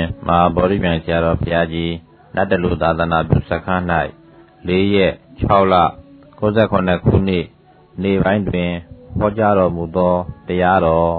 မဟာဗောဓိမြိုင်ဆရာတော်ဘုရားကြီးနတ်တလူသာသနာပြုစခန်း၌4 ရက် 6 လ 68 ခုနှစ်နေ့ပိုင်းတွင်ဟောကြားတော်မူသောတရားတော်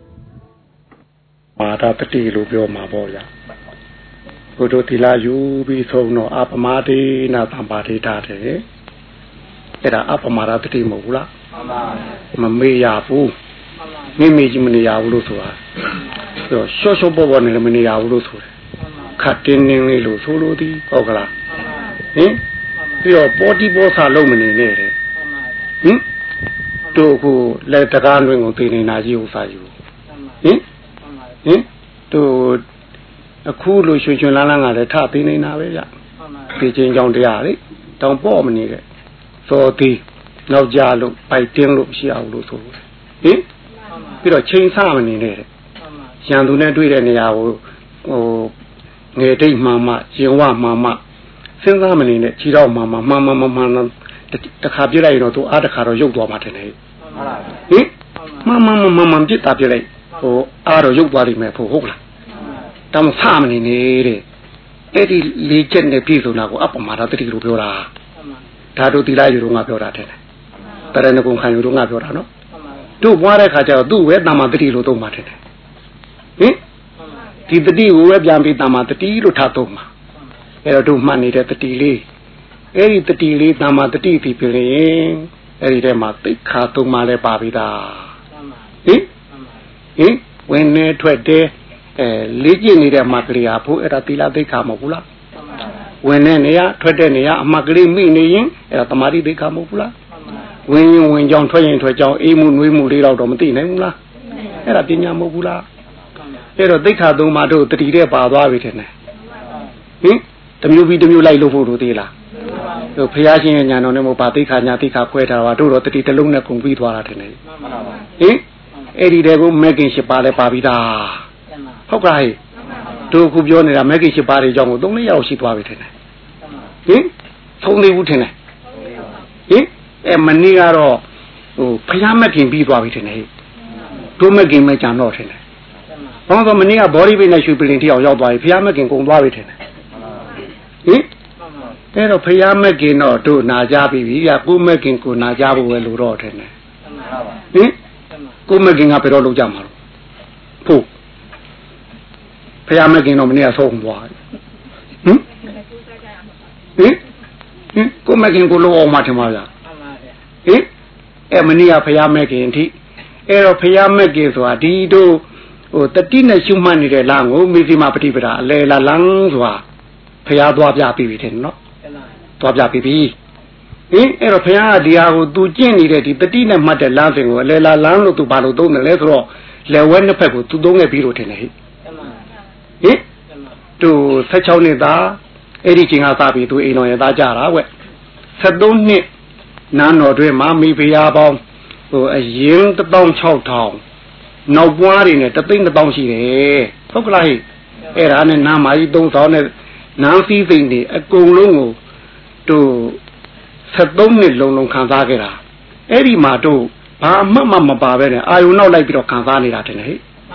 မာတာတတိလို့ပြောမှာပေါ့ဗျာဘုဒ္ဓသီလယူပြီးဆုံးတော့အပမဒေနာသံပါဒိတာတဲ့အဲ့ဒါအပမာဒတတိမဟုတ်ဘူးလားမမေ့ရဘူးမိကြီးမနေရဘူးလို့ဆိုတာရှော့ရှော့ပေါ်ပေါ်နဲ့မနေရဘူးလို့ဆိုတယ်ခတ်တင်းတင်းလေးလို့ဆိုလို့ဒီဟုတ်ကလားဟင်ပြီးတော့ပေါ်တီပေါ်စာလုံးမနေနဲ့တဲ့ဟင်တို့ကိုလက်တကားလွင်ကိုသိနေတာကြီးဥစားယူဟင်တို့အခုလိုရွှင်လန်းလန်းကလည်းထသိနေတာပဲဗျဒီချင်းကြောင့်တရားလေတောင်ပေါ့မနေတဲ့စောသေးနောက်ကြလို့ပိုက်တင်းလို့မရှိအောင်လို့ဆိုဟင်ပြီးတော့ချိန်ဆမနေနဲ့ရန်သူနဲ့တွေ့တဲ့နေရာကိုငယ်တိတ်မှမှရင်ဝမှမှစဉ်းစားမနေနဲ့ခြေတော့မှတခါပြစ်လိုက်ရင်တော့သူအားတခါတော့ရုပ်သွားမှထင်တယ်ဟင်မှပြစ်တာပြစ်လိုက်အားတော့ရုပ်သွားလိမ့်မယ်ဖို့ဟုတ်လားတောင်ဆမနေနေတဲ့အဲ့ဒီလေးချက်နဲ့ပြည့်စုံတာကိုအပမာဒတတိလို့ပြောတာဒါတို့သီလယူတော့ငါပြောတာတဲ့တရဏဂုံခံယူတော့ငါပြောတာနော်တို့ပွားတဲ့ခါကျတော့သူ့ဝဲတမ္မာတတိလို့သုံးမှတဲ့ဟင်ဒီတတိကိုဝဲပြန်ပြီးတမ္မာတတိလို့ထားသုံးမှာအဲ့တော့တို့မှတ်နေတဲ့တတိလေးအဲ့ဒီတတိလေးတမ္မာတတိပြီးပြရင်အဲ့ဒီထဲမှာသိက္ခာသုံးမှလည်းပါပြီသားဟင်ဝင်နေထွက်တယ်လေးကျင့်နေတဲ့မကလေးဟာဖို့အဲ့ဒါသီလသိက္ခာမဟုတ်ဘူးလားဝင်တဲ့နေရာထွက်တဲ့နေရာအမကလေးမိနေရင်အဲ့ဒါတမာတိသိက္ခာမဟုတ်ဘူးလားဝင်ရင်ဝင်ကြောင်းထွက်ရင်ထွက်ကြောင်းအေးမှုနှွေးမှုလေးတော့မသိနိုင်ဘူးလားအဲ့ဒါပညာမဟုတ်ဘူးလားအဲ့တော့သိက္ခာသုံးပါတို့တတိတဲ့ပါသွားပြီထင်တယ်ဟင်တမျိုးပြီးတမျိုးလိုက်လို့ဖို့တို့သေးလားတို့ဘုရားရှင်ရဲ့ညာတော်နဲ့မဟုတ်ပါသိက္ခာညာသိက္ခာခွဲထားတာတို့တော့တတိတလုံးနဲ့ကုန်ပြီးသွားတာထင်တယ်ဟင်အဲ့ဒီတဲ့ကိုမဂ္ဂင်၈ပါးလည်းပါပြီးသားဟုတ်ကဲ့တို့ခုပြောနေတာမဂ္ဂင်၈ပါးတွေအကြောင်းကို3-4ရောက်ရှိသွားပြီထင်တယ်ဟင်သုံးသေးဘူးထင်တယ်ဟင်မနေ့ကတော့ဘုရားမဂ္ဂင်ပြီးသွားပြီထင်တယ်တို့မဂ္ဂင်မကြံတော့ထင်တယ်ဘာလို့မနေ့ကဘောဓိပိနဲ့ရွှေပလင်တိအောင်ရောက်သွားပြီဘုရားမဂ္ဂင်ကုန်သွားပြီထင်တယ်ဟင်အဲ့တော့ဘုရားမဂ္ဂင်တော့တို့နာကြပြီဗျာကိုမဂ္ဂင်ကိုနာကြဖို့ပဲလို့တော့ထင်တယ်ဟင်ကိုမဂ္ဂင်ကဘယ်တော့လုပ်ကြမှာလို့ဖို့ဘုရားမဂ္ဂင်တော့မနေ့ကဆုံးသွားဟင်ကိုမဂ္ဂင်ကိုလို့အောင်မှထင်ပါဗျာဟင်အဲ့မနေ့ကဘုရားမဂ္ဂင်အထိအဲ့တော့ဘုရားမဂ္ဂင်ဆိုတာဒီတို့တတိနဲ့ရှုမှတ်နေတဲ့လမ်းကိုမေဇိမပฏิပဒါအလေလာလမ်းဆိုတာဘုရားသွားပြပြီထင်နော်သွားပြပြီအဲ့တော့ဘုရားကဒီဟာကိုသူကျင့်နေတဲ့ဒီတတိနဲ့မှတ်တဲ့လမ်းစဉ်ကိုအလေလာလမ်းလို့သူဘာလို့သုံးတယ်လဲဆိုတော့လက်ဝဲနှစ်ဖက်ကိုသူသုံးခဲ့ပြီးလို့ထင်တယ်ဟင်သူ16နှစ်သားအဲ့ဒီချိန်ကစပြီးသူအိမ်တော်ရဲ့သားကြတာကွ73နှစ်နန်းတော်တွင်မှာမိဖုရားပေါင်းအရင်16000နောက်ပွားတွေနဲ့3,000ရှိတယ်ဟုတ်ကလားဟဲ့အဲ့ဒါနဲ့နာမကြီး3000နဲ့နန်းစည်းစိမ်တွေအကုန်လုံးကိုသူ73နှစ်လုံးခံစားခဲ့တာအဲ့ဒီမှာတို့ဘာမှမပါပဲနဲ့အာယုံနောက်လိုက်ပြီးတော့ခံစားနေတာတဲ့ဟဲ့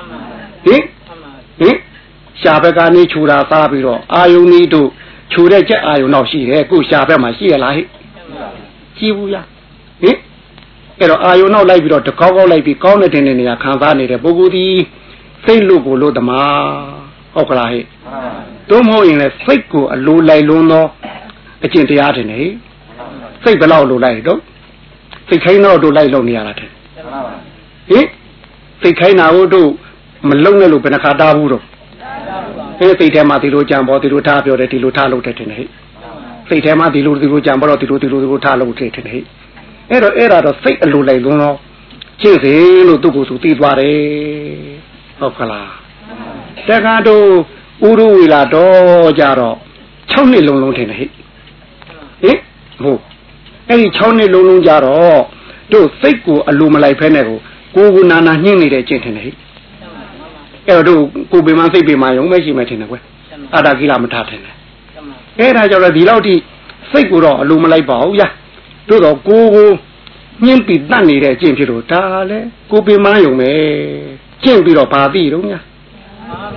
ဟင်ရှားဘက်ကနေခြူတာစားပြီးတော့အာယုံကြီးတို့ခြူတဲ့ချက်အာယုံနောက်ရှိတယ်ကိုရှားဘက်မှာရှိရလားဟဲ့ရှိဘူးလားဟင်အဲ့တော့အာယုံနောက်လိုက်ပြီးတော့တကောက်ကောက်လိုက်ပြီးကောင်းတဲ့တင်နေရခံစားနေတဲ့ပုဂ္ဂိုလ်ဒီစိတ်လို့ကိုလို့တမဟုတ်ကလားဟဲ့တို့မဟုတ်ရင်လည်းစိတ်ကိုအလိုလိုက်လွန်းသောအကျင့်တရားတင်နေစိတ်ဘယ်လောက်လိုလိုက်တော့စိတ်ခိုင်းတော့တို့လိုက်လို့နေရတာတဲ့ဟင်စိတ်ခိုင်းတာကိုတို့မလုံနဲ့လို့ဘယ်နှခါတားဘူးတော့စိတ်ထဲမှာဒီလိုကြံပေါ်ဒီလိုထားပြောတယ်ဒီလိုထားလို့တဲ့တင်ဟဲ့စိတ်ထဲမှာဒီလိုကြံပေါ်တော့ဒီလိုထားလို့တဲ့တင်ဟဲ့အဲ့ဒါတော့စိတ်အလိုလိုက်လွန်းတော့ကျင့်စေလို့သူ့ကိုယ်သူသိသွားတယ်ဟုတ်ကလားတက္ကတို့ဥရဝေလာတော့ကြတော့6နှစ်လုံးထင်တယ်ဟဲ့ဟုတ်အဲ့ဒီ6နှစ်လုံးကြတော့တို့စိတ်ကိုအလိုမလိုက်ဖဲနဲ့ကိုနာနာညှင်းနေတဲ့ကျင့်ထင်တယ်ဟဲ့အဲ့တော့ကိုပေမစိတ်ပေမယုံမရှိမှထင်တယ်ကွအာတာကိလမထားထင်တယ်အဲ့ဒါကြောင့်ဒီလောက်ထိစိတ်ကိုတော့အလိုမလိုက်ပါဘူးဗျာတို့တော့ကိုညှင်းပြီးတတ်နေတဲ့အကျင့်ဖြစ်လို့ဒါလည်းကိုပေမယုံပဲကျင့်ပြီးတော့ဘာသိတော့ညာဟ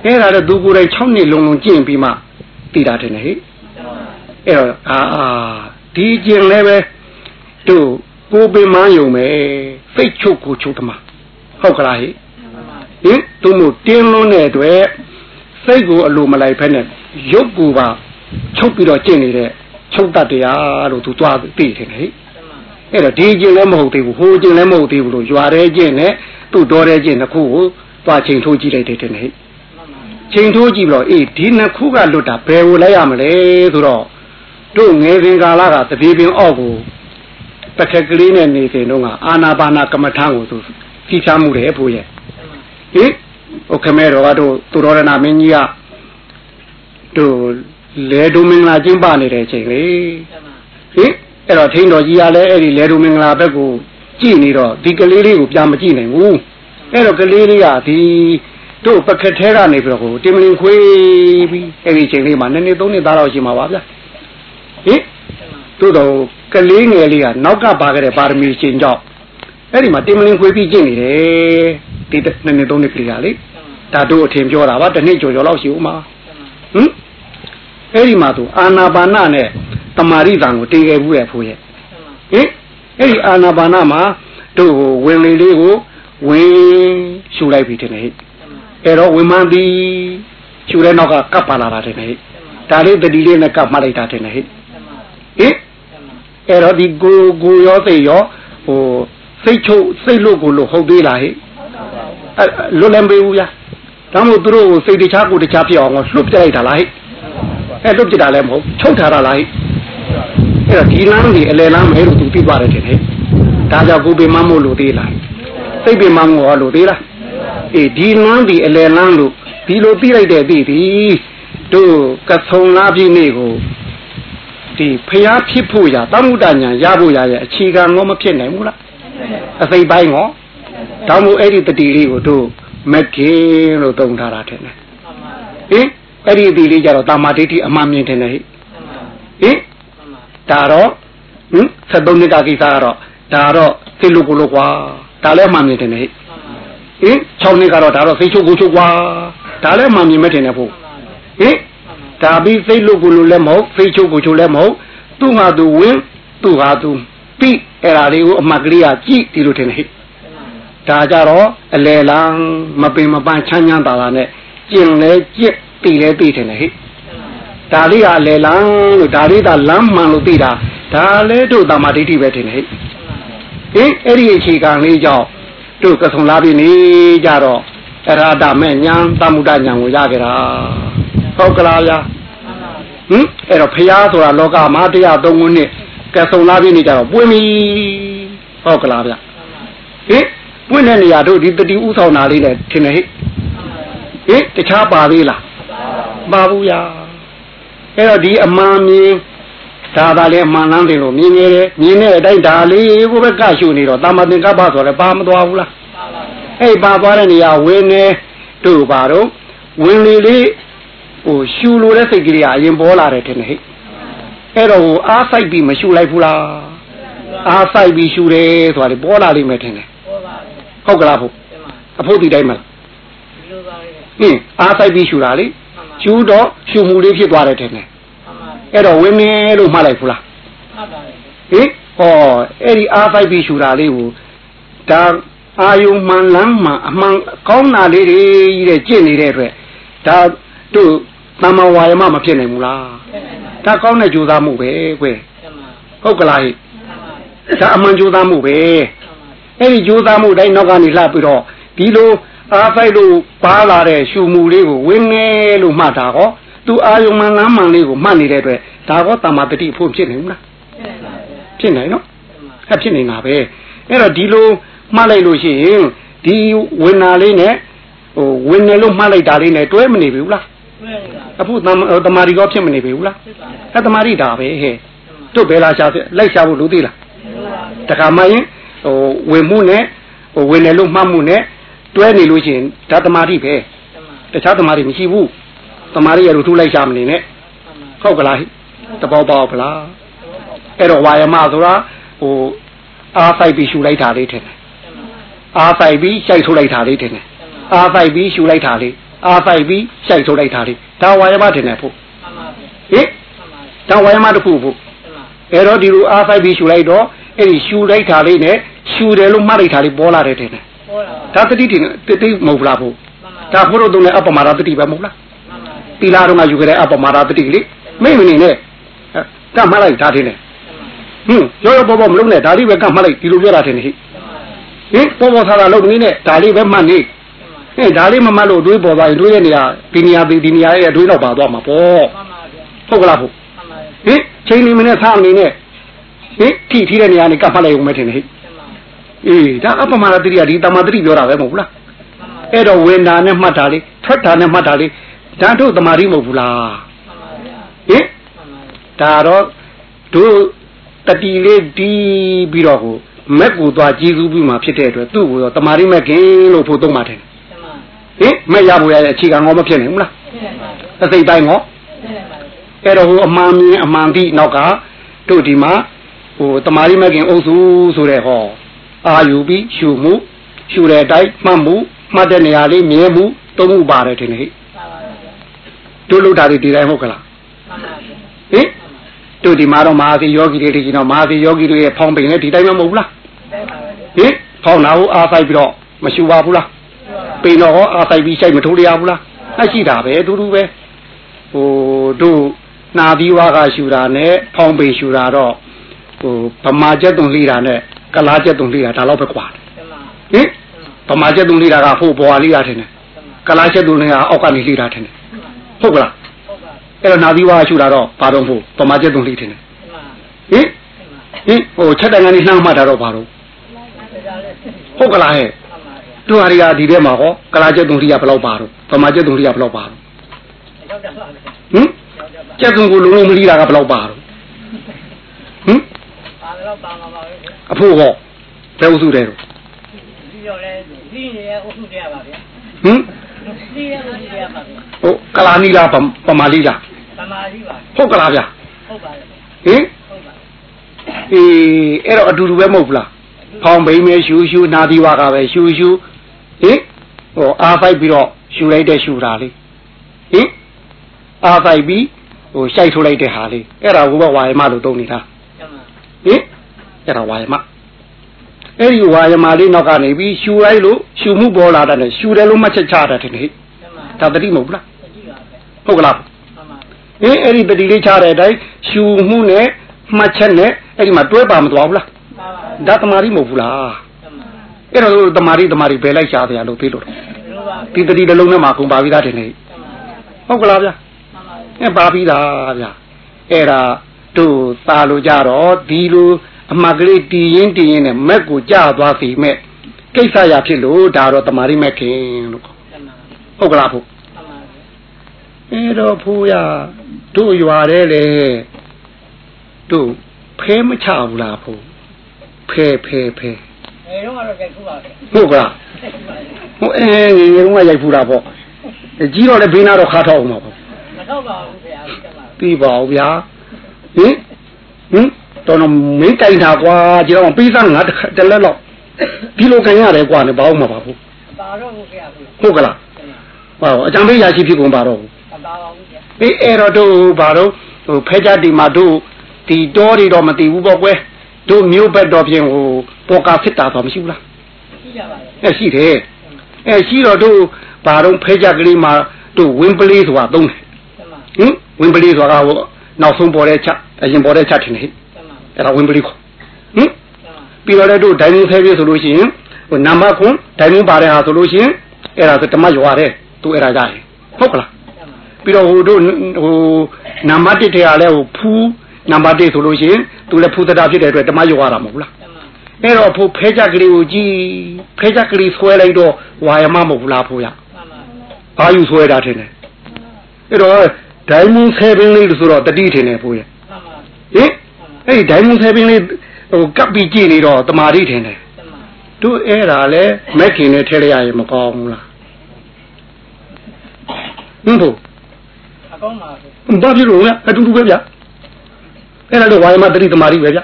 အဲ့ဒါတော့သူကိုယ်တိုင်6နှစ်လုံးကျင့်ပြီးမှသိတာတယ်ဟဲ့အဲ့တော့ဒီကျင့်လည်းပဲတို့ကိုပင်မယုံမယ်စိတ်ချုပ်ကိုချုပ်သမားဟုတ်ကလားဟဲ့ဟင်သူမို့တင်းလွန်းတဲ့အတွက်စိတ်ကိုအလိုမလိုက်ဖက်နဲ့ရုပ်ကိုပါချုပ်ပြီးတော့ကျင့်နေတဲ့ချုပ်တတ်တရားလို့သူသွားသိတယ်ဟဲ့အဲ့တော့ဒီကျင့်လည်းမဟုတ်သေးဘူးဟိုကျင့်လည်းမဟုတ်သေးဘူးလို့ရွာတဲ့ကျင့်နဲ့သူ့တော်တဲ့ကျင့်တစ်ခုကိုသွားချိန်ထိုးကြည့်လိုက်တယ်တဲ့ဟဲ့ချိန်ထိုးကြည့်ပြီးတော့ဒီနှစ်ခုကလွတ်တာဘယ်ကိုလိုက်ရမလဲဆိုတော့တို့ငယ်စဉ်ကာလကတပြေပင်အောက်ကိုတခက်ကလေးနဲ့နေစဉ်တုန်းကအာနာပါနာကမ္မထာကိုသူသိချမှုတယ်ဖို့ရဲ့ဟင်ဟိုခမဲတော်ကတို့သူတော်ရဏမင်းကြီးကတို့လေဒုမင်္ဂလာကျင်းပနေတဲ့အချိန်လေဟင်အဲ့တော့ထိန်တော်ကြီးကလည်းအဲ့ဒီလေဒုမင်္ဂလာဘက်ကိုကြည့်နေတော့ဒီကလေးလေးကိုပြန်မကြည့်နိုင်ဘူးအဲ့တော့ကလေးလေးကဒီတို့ပကက်ထဲကနေပြီးတော့တင်မလင်ခွေးပြီးအဲ့ဒီချိန်လေးမှာ2နှစ်3နှစ်သားတော့ရှိမှာပါဗျာဟင်တို့တော့ကလေးငယ်လေးကနောက်ကပါခဲ့တဲ့ပါရမီရှင်ကြောင့်အဲ့ဒီမှာတင်မလင်ခွေးပြီးကျင့်နေတယ်ဒီ2နှစ်3နှစ်ကလေးကလေဒါတို့အထင်ပြောတာပါတစ်နှစ်ကျော်လောက်ရှိဦးမှာဟင်အဲ့ဒီမှာသူအာနာပါနနဲ့တမာရိတံကိုတည်ခဲ့ဘူးရဲ့ဖိုးရဲ့ဟင်အဲ့ဒီအာနာပါနမှာတို့ဝင်လေလေးကိုဝင်ရှူလိုက်ပြီတဲ့ဟဲ့အဲ့တော့ဝင်မှန်းသည်ရှူတဲ့နောက်ကကပ်ပါလာတာတဲ့ဟဲ့ဒါလေးတတိလေးနဲ့ကပ်မှလိုက်တာတဲ့ဟဲ့ဟင်အဲ့တော့ဒီကိုရောသိရောဟိုစိတ်ချုပ်စိတ်လို့ကိုလို့ဟုတ်သေးလားဟဲ့လွတ်လမ်းပေးဘူးဗျာဒါမှမဟုတ်သူတို့စိတ်တခြားကိုတခြားဖြစ်အောင်လွတ်ပြလိုက်တာလားဟဲ့အဲ့လွတ်ပြတာလည်းမဟုတ်ချုပ်ထားတာလားဟဲ့အဲ့တော့ဒီလမ်းကြီးအလယ်လမ်းမဲလို့သူသိပါတယ်တဲ့ဟဲ့ဒါကြောင့်ကိုပင်မမို့လို့သေးလားစိတ်ပင်မမို့လို့သေးလားဒီလမ်းကြီးအလယ်လမ်းလို့ဒီလိုသိလိုက်တဲ့သိပြီတို့ကဆုံလားပြည့်နေ့ကိုဒီဖျားဖြစ်ဖို့ရတမှုတညာရဖို့ရရဲ့အခြေခံငေါမဖြစ်နိုင်ဘူးလားအစိပ်ပိုင်းငေါတောင်းမို့အဲ့ဒီတတိလေးကိုတို့မကင်းလို့သုံးထားတာတဲ့ဟင်အဲ့ဒီတတိလေးကြတော့တာမာဒိဋ္ဌိအမှန်မြင်တယ်ဟဲ့ဟင်ဒါတော့73နှစ်ကကိစ္စကတော့ဒါတော့သိလို့ကိုလို့ကွာဒါလည်းမှန်မြင်တယ်ဟဲ့6နှစ်ကတော့ဒါတော့သိချုပ်ကိုချုပ်ကွာဒါလည်းမှန်မြင်မဲ့တယ်နဲ့ဖို့ဟင်ဒါပြီးသိလို့ကိုလို့လည်းမဟုတ်သိချုပ်ကိုချုပ်လည်းမဟုတ်သူ့ဟာသူဝင်သူ့ဟာသူပြီးအဲ့ဒါလေးကိုအမှတ်ကလေးကကြည့်ဒီလိုထင်တယ်ဟဲ့ဒါကြတော့အလေလန်းမပင်မပန်းချမ်းချမ်းသာသာနဲ့ကျင်လဲကြည့်တည်လဲတည်တယ်ဟဲ့ဒါလေးကအလေလန်းလို့ဒါလေးကလမ်းမှန်လို့သိတာဒါလဲတို့တမာဒိဋ္ဌိပဲထင်တယ်ဟဲ့အဲ့ဒီအခြေခံလေးကြောင့်တို့ကဆုံလာပြီနေကြတော့အရာဒမဲ့ညာတမှုဒညာကိုရကြတာဟုတ်ကလားဗျာအဲ့တော့ဖျားဆိုတာလောကမှာတရား3ခုနှစ်ကဆုံလာပြီနေကြတော့ပွင့်ပြီဟုတ်ကလားဗျာပွင့်တဲ့နေရာတို့ဒီတတိဥဆောင်တာလေးနဲ့ထင်တယ်ဟဲ့တခြားပါသေးလားပါဘူးဗျာအဲ့တော့ဒီအမှန်မြင်ဒါသာလေအမှန်လမ်းတယ်လို့မြင်နေတယ်မြင်တဲ့အတိုင်းဒါလေးကိုပဲကရှုနေတော့တာမသင်္ကပ္ပဆိုလည်းပါမသွားဘူးလားအဲ့ပါသွားတဲ့နေရာဝင်နေတို့ပါတော့ဝင်လေလေးဟိုရှုလို့တဲ့စိတ်ကလေးကအရင်ပေါ်လာတယ်ထင်တယ်ဟဲ့အဲ့တော့ဟိုအားစိုက်ပြီးမရှုလိုက်ဘူးလားအားစိုက်ပြီးရှုတယ်ဆိုတာလေပေါ်လာလိမ့်မယ်ထင်တယ်ဟုတ်ကလားဖို့အဖို့ဒီတိုင်းမလားအားစိုက်ပြီးရှုတာလေရှုတော့ရှုမှုလေးဖြစ်သွားတယ်ထင်တယ်အဲ့တော့ဝင်နေလို့မှတ်လိုက်ဘူးလားမှတ်ပါတယ်ဟောအဲ့ဒီအားစိုက်ပြီးရှုတာလေးကိုဒါအာယုံမှန်လမ်းမှအမှန်ကောင်းတာလေးတွေတဲ့ကြင့်နေတဲ့အတွက်ဒါတို့သမ္မာဝါယမမဖြစ်နိုင်ဘူးလားဒါကောင်းတဲ့ကြိုးစားမှုပဲကွယ်ဟုတ်ကလားဟဲ့ဒါအမှန်ကြိုးစားမှုပဲအဲ့ဒီကြိုးစားမှုတိုင်းနောက်ကနေလှပြီးတော့ဒီလိုအားစိုက်လို့ပါလာတဲ့ရှုမှုလေးကိုဝင်နေလို့မှတ်တာဟောသူအာယုံမှန်လမ်းမှန်လေးကိုမှတ်နေတဲ့အတွက်ဒါကောတမ္မာတတိဖို့ဖြစ်နေဘူးလားဖြစ်နိုင်နော်အဲ့ဖြစ်နေတာပဲအဲ့တော့ဒီလိုမှတ်လိုက်လို့ရှိရင်ဒီဝင်နာလေးနဲ့ဟိုဝင်နေလို့မှတ်လိုက်တာလေးနဲ့တွဲမနေဘူးလားအခုတမာရီကောဖြစ်မနေဘူးလားအဲ့တမာရီဒါပဲဟဲ့တို့ဘယ်လာရှာလိုက်ရှာဖို့လူသေးလားတခါမှရင်ဟိုဝင်မှုနဲ့ဟိုဝင်နေလို့မှတ်မှုနဲ့တွဲနေလို့ရှိရင်ဒါတမာရီပဲတခြားတမာရီမရှိဘူးတမာရီရလို့ထူလိုက်ရှာမနေနဲ့ဟုတ်ကလားတပေါပေါဗလားအဲ့တော့ဝါယမဆိုတာဟိုအားဆိုင်ပြီးရှူလိုက်တာလေးထင်တယ်အားဆိုင်ပြီးရှိုက်ထုတ်လိုက်တာလေးထင်တယ်အားဆိုင်ပြီးရှူလိုက်တာလေးဟအားပိုက်ပြီးစိုက်ထုတ်လိုက်တာလေဒါဝါယမတင်နေဖို့ဟင်ဒါဝါယမတစ်ခုဖို့အဲ့တော့ဒီလိုအားပိုက်ပြီးရှူလိုက်တော့အဲ့ဒီရှူလိုက်တာလေးနဲ့ရှူတယ်လို့မှတ်လိုက်တာလေးပေါ်လာတယ်တင်တယ်ဒါတတိတင်တိမဟုတ်လားဖို့ဒါဖို့တော့တုံးနဲ့အပမာဒတတိပဲမဟုတ်လားတီလာတော့မှယူခဲ့တဲ့အပမာဒတတိလေမိမနေနဲ့ကမှတ်လိုက်ဒါတင်တယ်ရောရောပေါ်ပေါ်မလုံးနဲ့ဒါလေးပဲကမှတ်လိုက်ဒီလိုပြောတာတင်တယ်ဟိပေါ်ပေါ်ထားတာလုံးနေနဲ့ဒါလေးပဲမှတ်နေဒါလေးမမှတ်လို့တွေးပေါ်သွားရင်တွေးရဲ့နေရာဒီနေရာရဲ့တွေးတော့ပါသွားမှာပေါ့ဟုတ်ကလားဖို့ချိန်နေမနဲ့ထားနေနဲ့ထိတဲ့နေရာနေကပ်ဖတ်လိုက်ုံမဲ့ထင်တယ်အေးဒါအပမာဒတိကဒီတမာတိပြောတာပဲမဟုတ်လားအဲ့တော့ဝင်တာနဲ့မှတ်တာလေးထွက်တာနဲ့မှတ်တာလေးဒါတို့တမာတိမဟုတ်ဘူးလားဒါတော့တို့တတိလေးဒီပြီးတော့ကိုမက်ကိုသွားကြည်စုပြီးမှဖြစ်တဲ့အတွက်သူ့ကိုတော့တမာတိမက်ခင်လို့ဖို့သုံးပါတယ်မက်ရဖို့ရတဲ့အခြေခံငေါမဖြစ်နိုင်ဘူးလားအစိတ်တိုင်းငေါအဲ့တော့ဟိုအမှန်မြင်အမှန်သိနောက်ကတို့ဒီမှာဟိုတမာရီမကင်အုပ်စုဆိုတဲ့ဟောအာယူပြီးရှူမှုရှူတဲ့အတိုင်းမှတ်မှုမှတ်တဲ့နေရာလေးမြဲမှုသုံးမှုပါတယ်ထင်တယ်ဟိတို့လို့တာဒီတိုင်းဟုတ်ကလားတို့ဒီမှာတော့မဟာစီယောဂီတွေဒီတော့မဟာစီယောဂီတွေရဲ့ဖောင်းပိန်နဲ့ဒီတိုင်းမဟုတ်ဘူးလားဖောင်းတာကိုအားဆိုင်ပြီးတော့မရှူပါဘူးလားပိန်တော့ဟောအားဆိုင်ပြီးရှိုက်မထိုးရဘူးလားအဲ့ရှိတာပဲအတူတူပဲဟိုတို့နာသီဝါကရှူတာနဲ့ဖောင်းပိန်ရှူတာတော့ဟိုဗမာကျက်သွန်လှီတာနဲ့ကလားကျက်သွန်လှီတာဒါတော့ပဲကွာတယ်ဗမာကျက်သွန်လှီတာကဟိုဘွာလှီတာထင်တယ်ကလားကျက်သွန်လှီတာအောက်ကနေလှီတာထင်တယ်ဟုတ်ကလားအဲ့တော့နာသီဝါရှူတာတော့ဘာတော့ဖို့ဗမာကျက်သွန်လှီထင်တယ်ဟိုချက်တိုင်ကနေနှမ်းမှတ်တာတော့ဘာတော့ဟုတ်ကလားဟဲ့တို့ဟာဒီထဲမှာဟောကလားကျက်သွန်လှီကဘယ်လောက်ပါတော့ဗမာကျက်သွန်လှီကဘယ်လောက်ပါတော့ကျက်သွန်ကိုလုံးလုံးမလှီတာကဘယ်လောက်ပါတော့အဖို့ဟောဘယ်ဥစုတယ်တော့ဒီရောလဲဒီနေရဥစုတယ်ပါဗျာဒီရဥစုတယ်ပါဗျာဟုတ်ကလာနီလားပမာလီလားပမာလီပါဟုတ်ကလားဗျာဟုတ်ပါတယ်ဟုတ်ပါအဲ့တော့အတူတူပဲမဟုတ်ဘူးလားဖောင်းဘိမ်းမဲရှူရှူနာသီဝါကပဲရှူရှူဟိုအားဖိုက်ပြီးတော့ရှူလိုက်တဲ့ရှူတာလေးအားဖိုက်ပြီးဟိုရှိုက်ထုတ်လိုက်တဲ့ဟာလေးအဲ့ဒါကိုပဲဝါယမလို့သုံးနေတာအဲ့ဒါဝါယမအဲ့ဒီဝါယမလေးနောက်ကနေပြီးရှူလိုက်လို့ရှူမှုပေါ်လာတယ်ရှူတယ်လို့မှတ်ချက်ချတာတယ်ဟဲ့ဒါတတိမဟုတ်ဘူးလားဟုတ်ကလားအဲ့ဒီတတိလေးချတဲ့အတိုင်းရှူမှုနဲ့မှတ်ချက်နဲ့အဲ့ဒီမှာတွဲပါမသွားဘူးလားဒါတမာရီမဟုတ်ဘူးလားအဲ့တော့တမာရီဘယ်လိုက်ရှားတယ်လို့ပြေးလို့ဒီတတိတစ်လုံးနဲ့မှကုန်ပါပြီးသားတယ်နေဟုတ်ကလားဗျာအဲ့ပါပြီးသားဗျာအဲ့ဒါတို့သာလို့ကြတော့ဒီလိုအမှတ်ကလေးတည်ရင်နဲ့မက်ကိုကြသွားစီမဲ့ကိစ္စရဖြစ်လို့ဒါတော့တမာရီမက်ခင်လို့ဟုတ်ကလားဖို့အဲ့တော့ဖိုးရတို့ရွာတယ်လေတို့ဖဲမချဘူးလားဖိုးဖဲအဲတော့ကတော့ရိုက်ဖူးပါပဲဟုတ်ကလားဟိုငယ်တုန်းကရိုက်ဖူးတာပေါ့ကြီးတော့လည်းဘေးနာတော့ခါထောက်အောင်ပါပေါ့မထောက်ပါဘူးခင်ဗျာပြီးပါဦးဗျာတော်တော်မင်းတိုင်တာကွာကြည့်တော့ပေးစားငါတလက်တော့ဒီလိုခင်ရတယ်ကွာနဲ့ဘာလို့မပါဘူးပါတော့ဘူးခင်ဗျာဟုတ်ကလားဟောအကြံပေးရရှိဖြစ်ကုန်ပါတော့ဘူးပါပါဘူးခင်ဗျာအဲ့တော့တို့ဘာတော့ဟိုဖဲကြတီမှာတို့ဒီတော်တွေတော့မသိဘူးပေါ့ကွယ်တို့မျိုးဘက်တော့ပြင်ဟိုပေါ်ကာဖြစ်တာတော့မရှိဘူးလားရှိကြပါရဲ့ရှိတယ်ရှိတော့တို့ဘာတော့ဖဲကြကလေးမှာတို့ဝင်းပလေးဆိုတာသုံးတယ်ဝင်းပလေးဆိုတာကဟိုနောက်ဆုံးပေါ်တဲ့ချက်အရင်ပေါ်တဲ့ချက်ထင်တယ်အဲ့ဒါဝင်ပလီခေါ်ပြီးတော့လည်းတို့ဒိုင်မွန်ဆဲပြဆိုလို့ရှိရင်ဟိုနံပါတ်ခွန်ဒိုင်မွန်ပါတဲ့ဟာဆိုလို့ရှိရင်အဲ့ဒါဆိုတမရွာတဲ့သူအဲ့ဒါကြရင်ဟုတ်ကလားပြီးတော့ဟိုတို့ဟိုနံပါတ်1ထဲကလည်းဟိုဖူးနံပါတ်1ဆိုလို့ရှိရင်သူလည်းဖူးသတာဖြစ်တဲ့အတွက်တမရွာတာမဟုတ်လားအဲ့တော့ဖို့ဖဲချက်ကလေးကိုကြည့်ဖဲချက်ကလေးဆွဲလိုက်တော့ဝါယမမဟုတ်ဘူးလားဖို့ရအာယူဆွဲတာထင်တယ်အဲ့တော့ဒိုင်မွန်ဆဲပင်လေးဆိုတော့တတိထင်တယ်ဖို့ရအဲ့ဒီဒိုင်မွန်ဆဲပင်လေးဟိုကပ်ပြီးကြည့်နေတော့တမာတိထင်တယ်တို့အဲ့ဒါလဲမက်ခင်နဲ့ထဲလိုက်ရရင်မကောင်းဘူးလားဟုတ်အကောင်းပါဘူးဘာဖြစ်လို့လဲအတူတူပဲဗျအဲ့ဒါတော့ဝါယမတတိတမာတိပဲဗျ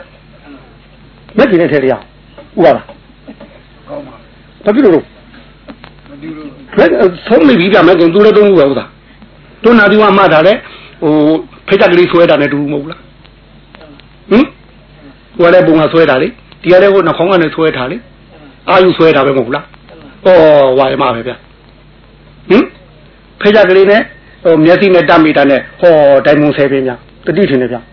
မက်ခင်နဲ့ထဲလိုက်ရဥပါလားကောင်းပါဘာဖြစ်လို့ဆုံးနေပြီဗျမယ်ခင်သူလည်းသုံးခုပဲဥသာတို့နာဒီဝမှတ်တာလေဟိုဖိတ်ချက်ကလေးဆွဲတာနဲ့တူမဟုတ်လားဟင်ဟိုလည်းပုံကဆွဲတာလေဒီကလည်းဟိုနှာခေါင်းကနေဆွဲထားလေအာယူဆွဲတာပဲမဟုတ်လားဩဝါရမပဲဗျဟင်ဖိတ်ချက်ကလေးနဲ့ဟိုမျက်စိနဲ့တမိတာနဲ့ဟောတိုင်မုံဆဲပင်ဗျတတိထင်တယ်ဗျဟင်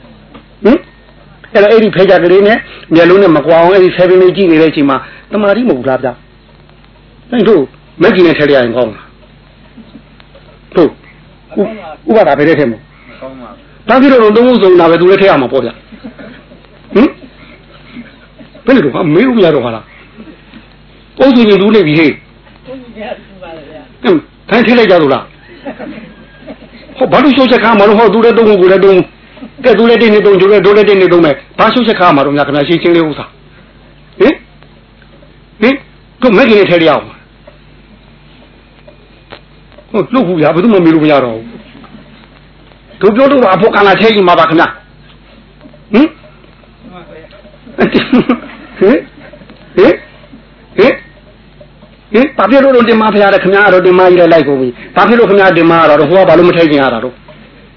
အဲ့ဒီဖိတ်ချက်ကလေးနဲ့မျက်လုံးနဲ့မကွာအောင်အဲ့ဒီဆဲပင်လေးကြည့်နေတဲ့အချိန်မှာတမာတိမဟုတ်လားဗျအဲ့တို့မက်ကြီးနဲ့ထည့်ရရင်ကောင်းလားတို့ဥပါဒါပဲတဲ့ထဲမှာကောင်းပါဘာဖြစ်လို့သုံးခုစုံတာပဲသူလည်းထည့်ရမှာပေါ့ဗျဟင်ဘယ်လိုတော့မေးဦးမရတော့ဟာလားပုံစံကြီးလူနေပြီဟဲ့ပုံစံကြီးထူပါလေဗျခိုင်းထည့်လိုက်ကြလို့လားဟောဘာလို့ရှုပ်ချက်ခါမှာလို့ဟောသူလည်းသုံးခုကိုလည်းသုံးကဲသူလည်းတင်းနေသုံးကျိုးလည်းတို့လည်းတင်းနေသုံးမယ်ဘာရှုပ်ချက်ခါမှာတော့များခင်ဗျာရှင်းချင်းလေးဥစားဟင်တို့မက်ကြီးနဲ့ထည့်ရအောင်ဟုတ်လို့ဘူးဗျာဘယ်သူမှမေးလို့မရတော့ဘူးတို့ပြောလို့အဖို့ကလာထဲကြီးမှာပါခင်ဗျဟင်ဘာဖြစ်လို့တင်မဖရားတယ်ခင်ဗျားတော့တင်မကြီးလည်းလိုက်ကုန်ပြီဘာဖြစ်လို့ခင်ဗျားတင်မရတော့ဟိုကဘာလို့မထိုက်ကျင်ရတာတော့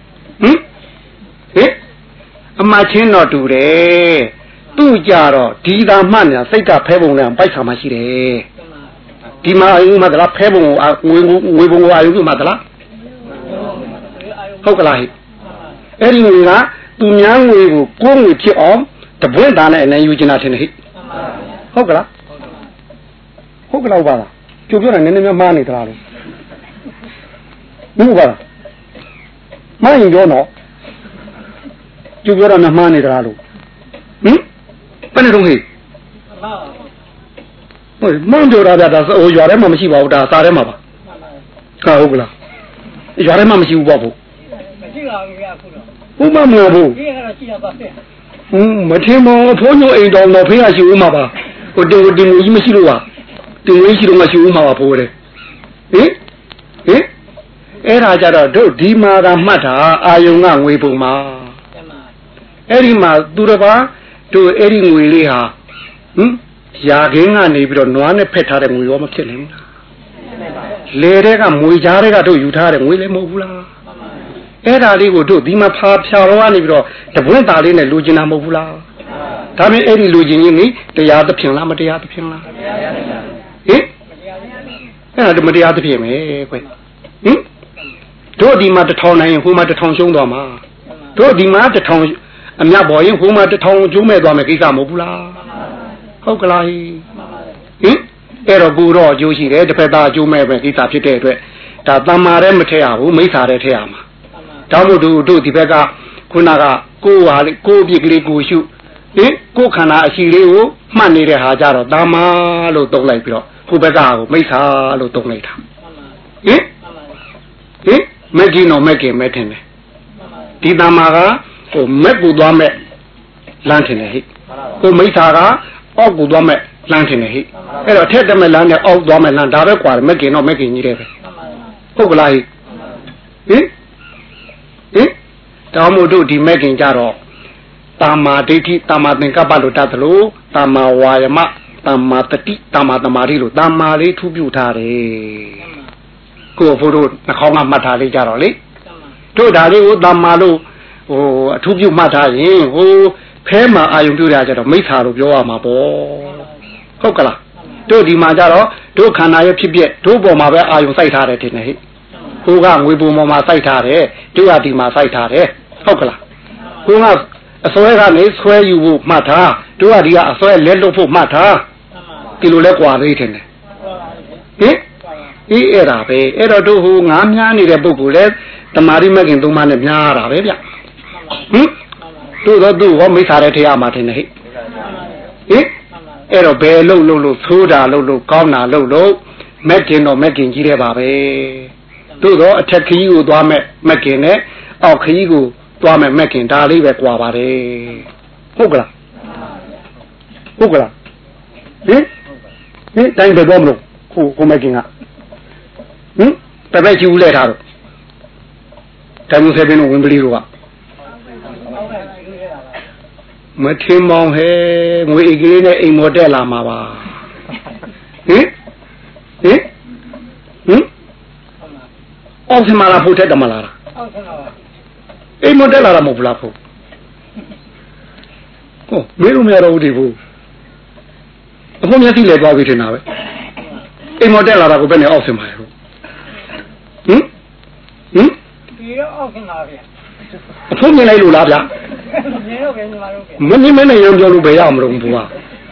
အမချင်းတော့တူတယ်သူ့ကြတော့ဒီသာမှတ်ညာစိတ်ကဖဲပုံနဲ့ပိုက်ဆံမှရှိတယ်ဒီမှာအယူမှသလားဖဲပုံကိုငွေပုံကိုအယူမှသလားဟုတ်ကလားဟဲ့အဲ့ဒီငွေကသူများငွေကိုကိုယ်ငွေဖြစ်အောင်တပွင့်သားနဲ့အနိုင်ယူချင်တာထင်တယ်ဟဲ့ဟုတ်ကလားဟုတ်ကလားပါလားကျုပ်ပြောတာနည်းနည်းများမှားနေသလားလို့ဟုတ်ပါလားမှားရင်ပြောတော့ကျုပ်ပြောတာမှားနေသလားလို့ဘယ်နဲ့တော့ဟဲ့ဟုတ်မုန်းကြတာဗျာဒါဟိုရွာထဲမှာမရှိပါဘူးဒါစားထဲမှာပါဟာဟုတ်ကလားရွာထဲမှာမရှိဘူးပေါ့ဘူးမရှိပါဘူးဗျာခုတော့ဥမမဟုတ်ဘူးဒီကတော့ရှိရပါပဲမထင်မောင်ဖိုးညိုအိမ်တော်တော့ဖေးရရှိဦးမှာပါဟိုတင်ငွေကြီးမရှိလို့ပါတင်ငွေရှိတော့မရှိဦးမှာပါဖိုးတယ်ဟင်အဲ့ဒါကြတော့တို့ဒီမှာကမှတ်တာအာယုံကငွေပုံမှာအဲ့ဒီမှာသူတစ်ပါးတို့အဲ့ဒီငွေလေးဟာရာခင်းကနေပြီးတော့နွားနဲ့ဖက်ထားတဲ့ငွေရောမဖြစ်နိုင်ဘူးလားလေတဲ့ကမွေကြားတဲ့ကတို့ယူထားတဲ့ငွေလည်းမဟုတ်ဘူးလားအဲ့ဒါလေးကိုတို့ဒီမှာဖာဖြာတော့ကနေပြီးတော့တပွင့်သားလေးနဲ့လူကျင်တာမဟုတ်ဘူးလားဒါပေမဲ့အဲ့ဒီလူကျင်ကြီးနေတရားသဖြင့်လားမတရားသဖြင့်လားဟင်အဲ့ဒါမတရားသဖြင့်ပဲကွတို့ဒီမှာ1000နိုင်ရင်ဟိုမှာ1000ရှုံးသွားမှာတို့ဒီမှာ1000အမြတ်ပေါ်ရင်ဟိုမှာ1000ကျိုးမဲ့သွားမယ်ကိစ္စမဟုတ်ဘူးလားဟုတ်ကလားဟင်အဲ့တော့ကိုတော့အကျိုးရှိတယ်တစ်ဖက်သားအကျိုးမဲ့ပဲကိစ္စဖြစ်တဲ့အတွက်ဒါတမ္မာရဲမထည့်ရဘူးမိစ္ဆာရဲထည့်ရမှာတောင်းလို့တို့ဒီဘက်ကခုနကကိုဟာလေကိုပြစ်ကလေးကိုရှုကိုခန္ဓာအရှိလေးကိုမှတ်နေတဲ့ဟာကြတော့တမ္မာလို့သုံးလိုက်ပြီးတော့ဟိုဘက်ကကိုမိစ္ဆာလို့သုံးလိုက်တာမက်ကြီးတော့မက်ကင်မဲ့ထင်တယ်ဒီတမ္မာကဟိုမက်ကိုသွားမဲ့လမ်းထင်တယ်ဟိကိုမိစ္ဆာကအောက်ကိုသွားမဲ့လမ်းထင်တယ်ဟိအဲ့တော့ထက်တက်မဲ့လမ်းနဲ့အောက်သွားမဲ့လမ်းဒါပဲကွာမက်ကင်တော့မက်ကင်ကြီးတယ်ပဲဟုတ်ကလားဟိတောင်းမို့တို့ဒီမက်ကင်ကြတော့တာမာဒိဋ္ဌိတာမာသင်္ကပ္ပလို့တတ်သလိုတာမာဝါယမတာမာတတိတာမာသမာဓိလို့တာမာလေးထူးပြထားတယ်ကိုဖို့တို့နှာခေါင်းကမှတ်ထားလေးကြတော့လေတို့ဒါလေးကိုတာမာလို့ဟိုအထူးပြုမှတ်ထားရင်ဟိုဖဲမှာအာယုံပြုရကြတော့မိစ္ဆာလို့ပြောရမှာပေါ့ဟုတ်ကလားတို့ဒီမှာကြတော့တို့ခန္ဓာရဲ့ဖြစ်ပြတို့ပေါ်မှာပဲအာယုံစိုက်ထားတယ်ထင်တယ်ဟိဟိုကငွေပုံပေါ်မှာစိုက်ထားတယ်တို့ကဒီမှာစိုက်ထားတယ်ဟုတ်ကလားဟိုကအစွဲကနေဆွဲယူဖို့မှတ်ထားတို့ကဒီကအစွဲလက်လွတ်ဖို့မှတ်ထားဒီလိုလဲကွာသေးတယ်ဟင်အဲ့ဒါပဲအဲ့တော့တို့ဟိုငါးများနေတဲ့ပုဂ္ဂိုလ်လဲတမာရိမကင်သုံးပါးနဲ့များရတာပဲဗျတို့တော့သူ့ဟောမိစ္ဆာရဲထရမှာထင်တယ်ဟိအဲ့တော့ဘယ်လို့သိုးတာလို့ကောင်းတာလို့မက်ကင်တော့မက်ကင်ကြီးတဲ့ပါပဲတို့တော့အထက်ခကြီးကိုသွားမဲ့မက်ကင်နဲ့အောက်ခကြီးကိုသွားမဲ့မက်ကင်ဒါလေးပဲကွာပါတယ်ဟုတ်ကလားတိုင်းပဲတော့မလို့ကိုမက်ကင်ကတပည့်ချူလဲထားတော့တိုင်းမှုဆဲပင်းတို့ဝင်ပလီတို့ကမထင်မောင်ဟဲငွေအိတ်ကလေးနဲ့အိမ်မော်တက်လာမှာပါဟင်အောက်ဆင်မာလာဖို့တက်တယ်မလားအိမ်မတက်လာတာမဟုတ်လားဖို့ဟောမင်းတို့မရတော့ဘူးဒီဘူးအခုမျက်စိလဲသွားပြီထင်တာပဲအိမ်မတက်လာတာကိုဘယ်နဲ့အောက်ဆင်မာလဲဟုတ်ဒီတော့အောက်ဆင်မာဗျာအခုမြင်လိုက်လို့လားဗျာမြင်တော့ပဲညီမတို့မမြင်မနဲ့ရုံပြောလို့ဘယ်ရမလို့ဘူးက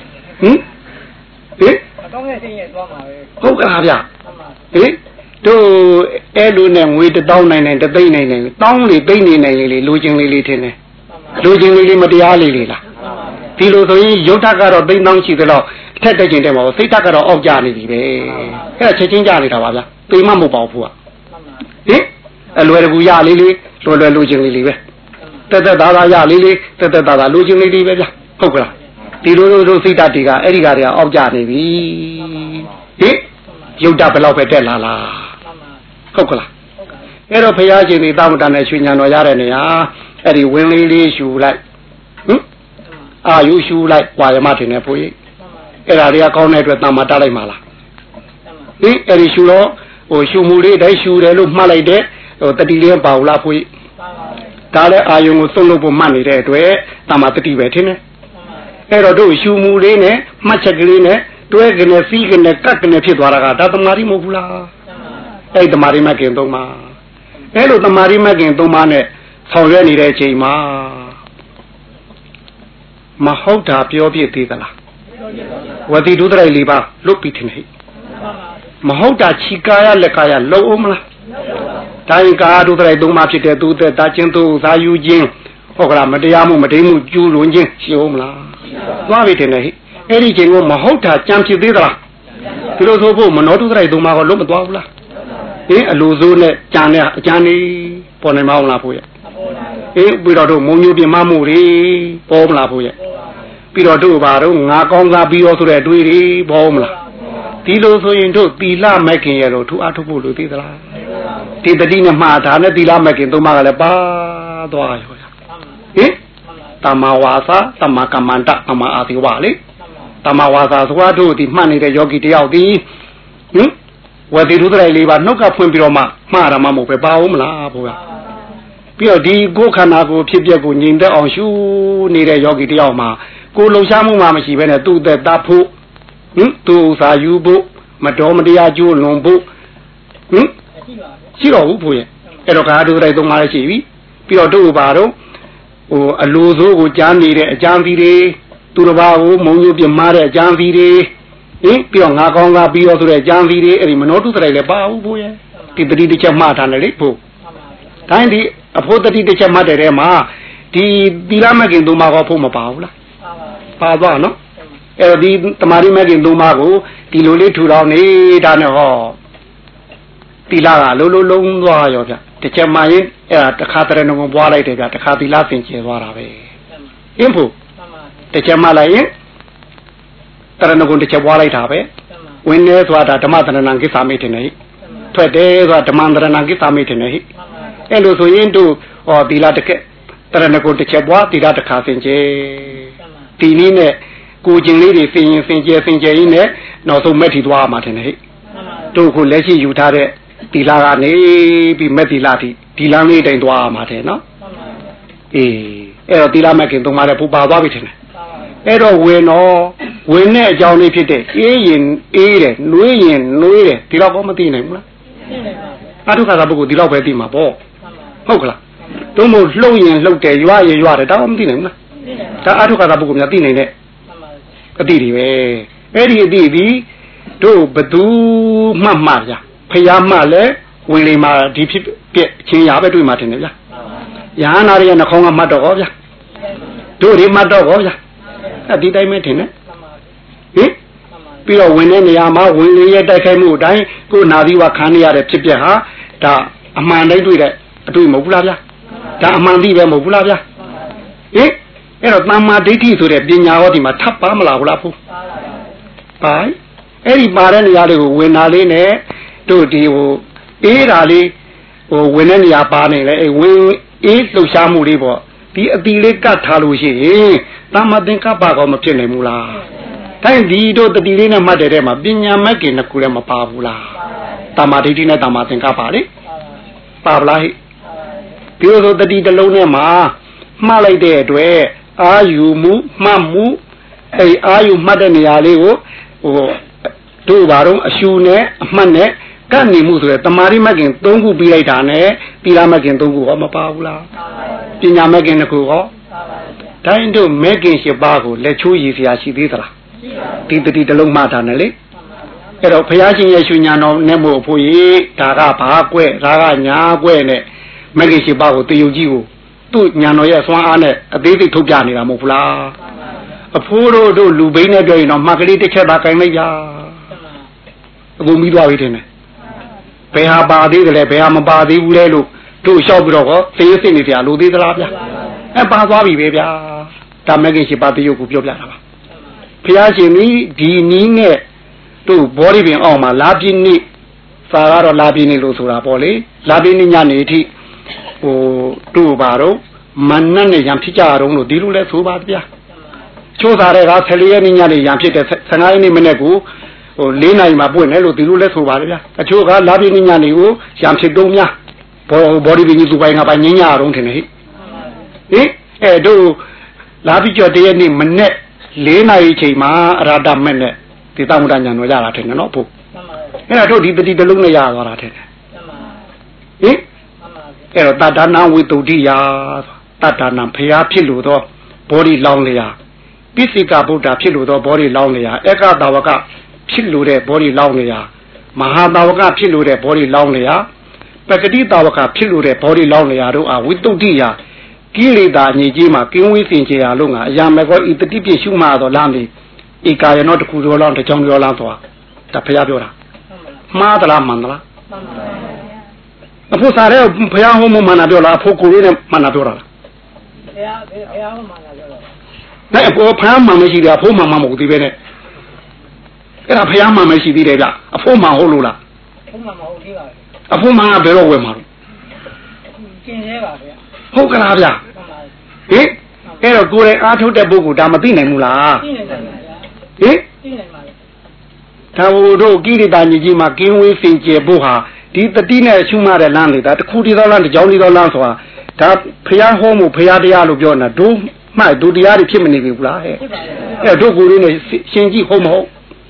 အကောင်းရဲ့စိတ်ရဲ့သွားမှာပဲဟုတ်ကလားဗျတို့အဲ့လိုနဲ့ငွေ1000နိုင်နိုင်3သိန်းနိုင်နိုင်တောင်းလေသိန်းနေနိုင်လေလူချင်းလေးထင်တယ်လူချင်းလေးမတရားလေးလားဒီလိုဆိုရင်ရုပ်ထက်ကတော့သိန်းတောင်းရှိသလောက်အထက်တက်ကျင်တယ်မဟုတ်စိတ်ထက်ကတော့အောက်ကျနေပြီပဲအဲ့ဒါချက်ချင်းကြနေတာပါဗျာသိမမဟုတ်ပါဘူးကအလွယ်တကူရလေးလွယ်လူချင်းလေးပဲတက်သားသားရလေးတက်သားသားလူချင်းလေးပဲဗျာဟုတ်ကလားဒီလိုစိတ်ဓာတ်တွေကအဲ့ဒီကတွေကအောက်ကျနေပြီရုပ်ဓာတ်ဘယ်လောက်ပဲတက်လာလားဟုတ်ကလားအဲ့တော့ဘုရားရှင်ဒီတာမတန်နဲ့ရွှေညံတော်ရတဲ့နေရာအဲ့ဒီဝင်းလေးရှူလိုက်အာယူရှူလိုက်ဝါရမထင်တယ်ဘုရားအဲ့ဒါတွေကကောင်းတဲ့အတွက်တာမတားလိုက်မှာလားအဲ့ဒီရှူတော့ရှူမှုလေးတိုင်းရှူတယ်လို့မှတ်လိုက်တဲ့တတိလေးပါဘူးလားဘုရားဒါလည်းအာယုံကိုသုံးလို့ဖို့မှတ်နေတဲ့အတွက်တာမတတိပဲထင်တယ်အဲ့တော့တို့ရှူမှုလေးနဲ့မှတ်ချက်ကလေးနဲ့တွဲကနေစီးကနေကတ်ကနေဖြစ်သွားတာကဒါတမာရီမဟုတ်ဘူးလားအဲ့တမာရီမကင်သုံးပါအဲ့လိုတမာရီမကင်သုံးပါနဲ့ဆောင်ရွက်နေတဲ့အချိန်မှာမဟုတ်တာပြောပြသေးသလားဝတိဒုဒရိုက်လေးပါလွတ်ပြီးထင်ဟိမဟုတ်တာခြိကာယလက်ကာယလုံးအောင်မလားတိုင်းကာဒုဒရိုက်သုံးပါဖြစ်တဲ့သူသက်တာချင်းသူသာယူခြင်းဟုတ်ကလားမတရားမှုမတိမ်မှုကျူးလွန်ခြင်းရှိအောင်မလားသွားပြီထင်တယ်ဟိအဲ့ဒီချိန်ကမဟုတ်တာကြံဖြစ်သေးသလားဒီလိုဆိုဖို့မနောတုဒရိုက်သုံးပါကလုံးမသွားဘူးလားအလိုစိုးနဲ့ကြံတဲ့အကြံနေပေါ်နေမအောင်လားဖို့ရဲ့ပြီးတော့တို့မုံညိုပြမမှုတွေပေါ်မလားဖို့ရဲ့ပြီးတော့တို့ဘာတော့ငါကောင်းစားပြီးရောဆိုတဲ့အတွေးတွေပေါ်မလားဒီလိုဆိုရင်တို့သီလမက်ခင်ရဲ့တော့ထူအားထုတ်ဖို့လိုသေးသလားဒီတတိနဲ့မှားတာနဲ့သီလမက်ခင်သုံးပါကလည်းပါသွားရောတမဝါစာတမကမ္မန္တတမအာတိဝလေတမဝါစာဆိုတာတို့ဒီမှတ်နေတဲ့ယောဂီတယောက်ဒီဝတိရုဒ္ဒရိုက်လေးပါနှုတ်ကဖွင့်ပြီးတော့မှမှားတာမှမဟုတ်ပဲပါဦးမလားဘုရားပြီးတော့ဒီကိုယ်ခန္ဓာကိုဖြစ်ပျက်ကိုငြိမ်သက်အောင်ရှုနေတဲ့ယောဂီတယောက်မှာကိုယ်လှုပ်ရှားမှုမှမရှိဘဲနဲ့သူ့သက်တာဖို့သူ့ဥစားယူဖို့မတော်မတရားကျိုးလွန်ဖို့ရှိတော့ဘူးဘုရားအဲ့တော့ကာဒုဒ္ဒရိုက်သုံးပါးရှိပြီပြီးတော့တို့ဘာတော့အလိုစိုးကိုကြားနေတဲ့အကြံစီတွေသူတစ်ပါးကိုမုံညိုပြမားတဲ့အကြံစီတွေပြီးတော့ငါကောင်းသားပြီးတော့ဆိုတဲ့အကြံစီတွေအဲ့ဒီမနောတုတရိုက်လည်းပါဘူးဘိုးရဲ့ဒီတတိတစ်ချက်မှတ်ထားတယ်လေဘို့တိုင်းဒီအဖို့တတိတစ်ချက်မှတ်တဲ့ထဲမှာဒီသီလမကင်သုံးပါးကဖို့မပါဘူးလားပါသွားနော်အဲ့တော့ဒီတမာရီမကင်သုံးပါးကိုဒီလိုလေးထူထောင်နေတာနဲ့ဟောသီလကလုံးလုံးသွားရောဗျတစ်ချက်မှရင်အဲ့ဒါတစ်ခါတည်းငုံပွားလိုက်တယ်ဗျတစ်ခါသီလသင်ကျဲသွားတာပဲအင်းဖို့တစ်ချက်မှလိုက်ရင်တရဏဂုံတစ်ချက်ပွားလိုက်တာပဲဝင်နေဆိုတာဓမ္မတရဏံကိစ္စမေတင်နေထွက်တယ်ဆိုတာဓမ္မတရဏံကိစ္စမေတင်နေအဲ့လိုဆိုရင်တို့ဟောသီလတစ်ချက်တရဏဂုံတစ်ချက်ပွားသီလတစ်ခါသင်ကျဲဒီနည်းနဲ့ကိုကျင်လေးတွေသင်ရင်သင်ကျဲရင်းနဲ့နောက်ဆုံးမက်ထီသွားမှာတင်နေတို့ခုလက်ရှိယူထားတဲ့သီလကနေပြီးမက်သီလတိဒီလမ်းလေးတိုင်သွားမှာတယ်နော်အဲ့တော့သီလမက်ကင်သုံးပါးတဲ့ပူပါသွားပြီထင်တယ်အဲ့တော့ဝင်တဲ့အကြောင်းလေးဖြစ်တဲ့အေးရင်အေးတယ်နှွေးရင်နှွေးတယ်ဒီတော့ကောမသိနိုင်ဘူးလားအထုခါသာပုဂ္ဂိုလ်ဒီတော့ပဲသိမှာပေါ့ဟုတ်ကလားတို့မို့လှုပ်ရင်လှုပ်တယ်ရွာရင်ရွာတယ်ဒါမှမသိနိုင်ဘူးလားဒါအထုခါသာပုဂ္ဂိုလ်များသိနိုင်တဲ့အတိတွေပဲအဲ့ဒီအတိဒီတို့ဘသူမှတ်မှာဗျာဖျားမှလည်းဝင်လေမှာဒီဖြစ်ပြက်ချင်းရပဲတွေ့မှာတင်တယ်ဗျာယဟနာရဲ့နှခေါင်းကမှတ်တော့ဟောဗျာတို့တွေမှတ်တော့ဟောဗျာအဲ့ဒီတိုင်းပဲထင်တယ်ပြီးတော့ဝင်တဲ့နေရာမှာဝင်လေရဲ့တိုက်ခိုက်မှုအတိုင်းကိုနာသီဝခံရတဲ့ဖြစ်ပျက်ဟာဒါအမှန်တိုင်းတွေ့တဲ့အတွေ့မဟုတ်ဘူးလားဗျာဒါအမှန်သိပဲမဟုတ်ဘူးလားဗျာအဲ့တော့တမ္မာဒိဋ္ဌိဆိုတဲ့ပညာဟောဒီမှာထပ်ပါမလားဘူးလားဖို့ပါအဲ့ဒီပါတဲ့နေရာတွေကိုဝင်တာလေးနဲ့တို့ဒီဟိုအေးတာလေးဟိုဝင်တဲ့နေရာပါနေလေအဲ့ဝင်အေးလှုပ်ရှားမှုလေးပေါ့ဒီအတီလေးကတ်ထားလို့ရှိရင်တမ္မာသင်္ကပ္ပကောမဖြစ်နိုင်ဘူးလားတိုင်းဒီတို့တတိလေးနဲ့မှတ်တဲ့ထဲမှာပညာမက်ကင်နှစ်ခုလည်းမပါဘူးလားတမ္မာဒိဋ္ဌိနဲ့တမ္မာသင်္ကပ္ပလေပါလားဟိဒီလိုတတိတလုံးနဲ့မှာမှားလိုက်တဲ့အတွက်အာယူမှုမှတ်မှုအာယူမှတ်တဲ့နေရာလေးကိုတို့ဘာတော့အရှူနဲ့အမှတ်နဲ့ကန့်နေမှုဆိုရယ်တမာရိမကင်3ခုပြီးလိုက်တာနဲ့သီလမကင်3ခုဟောမပါဘူးလားပညာမကင်2ခုဟောတိုင်းတို့မကင်7ပါးကိုလက်ချိုးရည်စရာရှိသေးသလားဒီတတိတလုံးမှတ်တာနဲ့လေအဲ့တော့ဘုရားရှင်ရဲ့ရှင်ညာတော်နဲ့မို့ဖို့ရေးဒါကဘာကွဲဒါကညာကွဲနဲ့မကင်7ပါးကိုတယုတ်ကြီးကိုသူ့ညာတော်ရဲ့စွမ်းအားနဲ့အသေးစိတ်ထုတ်ပြနေတာမဟုတ်ဘူးလားအဖိုးတို့လူဘိန်းနဲ့ပြောရင်တော့မှတ်ကလေးတစ်ချက်သာကင်လိုက်ကြအခုမိသွားပြီထင်တယ်ဘယ်ဟာပါသေးတယ်လဲဘယ်ဟာမပါသေးဘူးလဲလို့တို့လျှောက်ပြီးတော့သေစစ်နေကြလို့သေးသလားဗျာပါသွားပြီပဲဗျာဒါမကင်7ပါးတယုတ်ကိုပြောပြတာပါဘုရားရှင်ဒီနီးနဲ့တို့ဘောဓိပင်အောင်မှာလာပြင်းနေစာကတော့လာပြင်းနေလို့ဆိုတာပေါ့လေလာပြင်းနေညနေအထိတို့ပါတော့မနတ်နဲ့ရံဖြစ်ကြတော့လို့ဒီလိုလဲဆိုပါဗျာချိုးစားတဲ့က14ရက်နေ့ညနေရံဖြစ်တဲ့15ရက်နေ့မနေ့ကို4နိုင်မှာပွင့်တယ်လို့ဒီလိုလဲဆိုပါလေဗျာအချို့ကလာပြင်းနေညနေကိုရံဖြစ်တုံးများဘောဓိပင်ကြီးသူပိုင်းကပိုင်းညညအောင်ထင်တယ်ဟိတို့လာပြီးကြော်တရက်နေ့မနေ့4နိုင်ချိန်မှာအရာဒမဲ့နဲ့ဒီတောင်မတညာတော်ရတာထင်တယ်နော်ဖို့အဲ့ဒါတို့ဒီတတိတလုံးနဲ့ရသွားတာထင်တယ်အဲ့တော့တတ္တနာဝိတုဒ္ဓိယတတ္တနာဖျားဖြစ်လို့တော့ဘောဓိလောင်းလျာပိစိကဗုဒ္ဓဖြစ်လို့တော့ဘောဓိလောင်းလျာဧကတာဝကဖြစ်လို့တဲ့ဘောဓိလောင်းလျာမဟာတာဝကဖြစ်လို့တဲ့ဘောဓိလောင်းလျာပကတိတာဝကဖြစ်လို့တဲ့ဘောဓိလောင်းလျာတို့ဝိတုဒ္ဓိယကိလေသာညစ်ကြေးမှာကင်းဝေးစင်ကြယ်အောင်ငါအရာမဲ့ကောဤတတိပြည့်ရှုမှာတော့လားမသိဧကာယနောတခုတော်လောင်းတစ်ချောင်းတော်လောင်းသွားဒါဖျားပြောတာမှားသလားမှန်သလားအဖို့စားတဲ့ဘုရားဟောမှမှန်တာပြောလားအဖို့ကိုလေးနဲ့မှန်တာပြောတာလားဘုရားဟောမှန်တာပြောတာဒါအဖို့ဘုရားမှန်မရှိတယ်အဖို့မှန်မှမဟုတ်သေးပဲနဲ့အဲ့ဒါဘုရားမှန်မရှိသေးတယ်ဗျအဖို့မှန်ဟုတ်လို့လားအဖို့မှန်မဟုတ်သေးပါဘူးအဖို့မှန်ကဘယ်တော့ဝယ်မှာလို့ကျင်သေးပါဗျဟုတ်ကလားဗျအဲ့တော့ကိုယ်တိုင်အားထုတ်တဲ့ပုဂ္ဂိုလ်ဒါမသိနိုင်ဘူးလားသိနိုင်ပါဗျာသိနိုင်ပါလေဒါတို့ကိရိတာညကြီးမှာကင်းဝေးစင်ကြယ်ဖို့ဟာဒီတတိနဲ့ရှုမှတဲ့လမ်းလေဒါတစ်ခုတည်းသောလမ်းတစ်ကြောင်းတည်းသောလမ်းဆိုတာဒါဖျားဟောမှုဖျားတရားလို့ပြောနေတာတို့မှတို့တရားတွေဖြစ်မနေပြီဘူးလားအဲ့တို့ကိုယ်လေးနဲ့ရှင်ကြည့်ဟုတ်မဟုတ်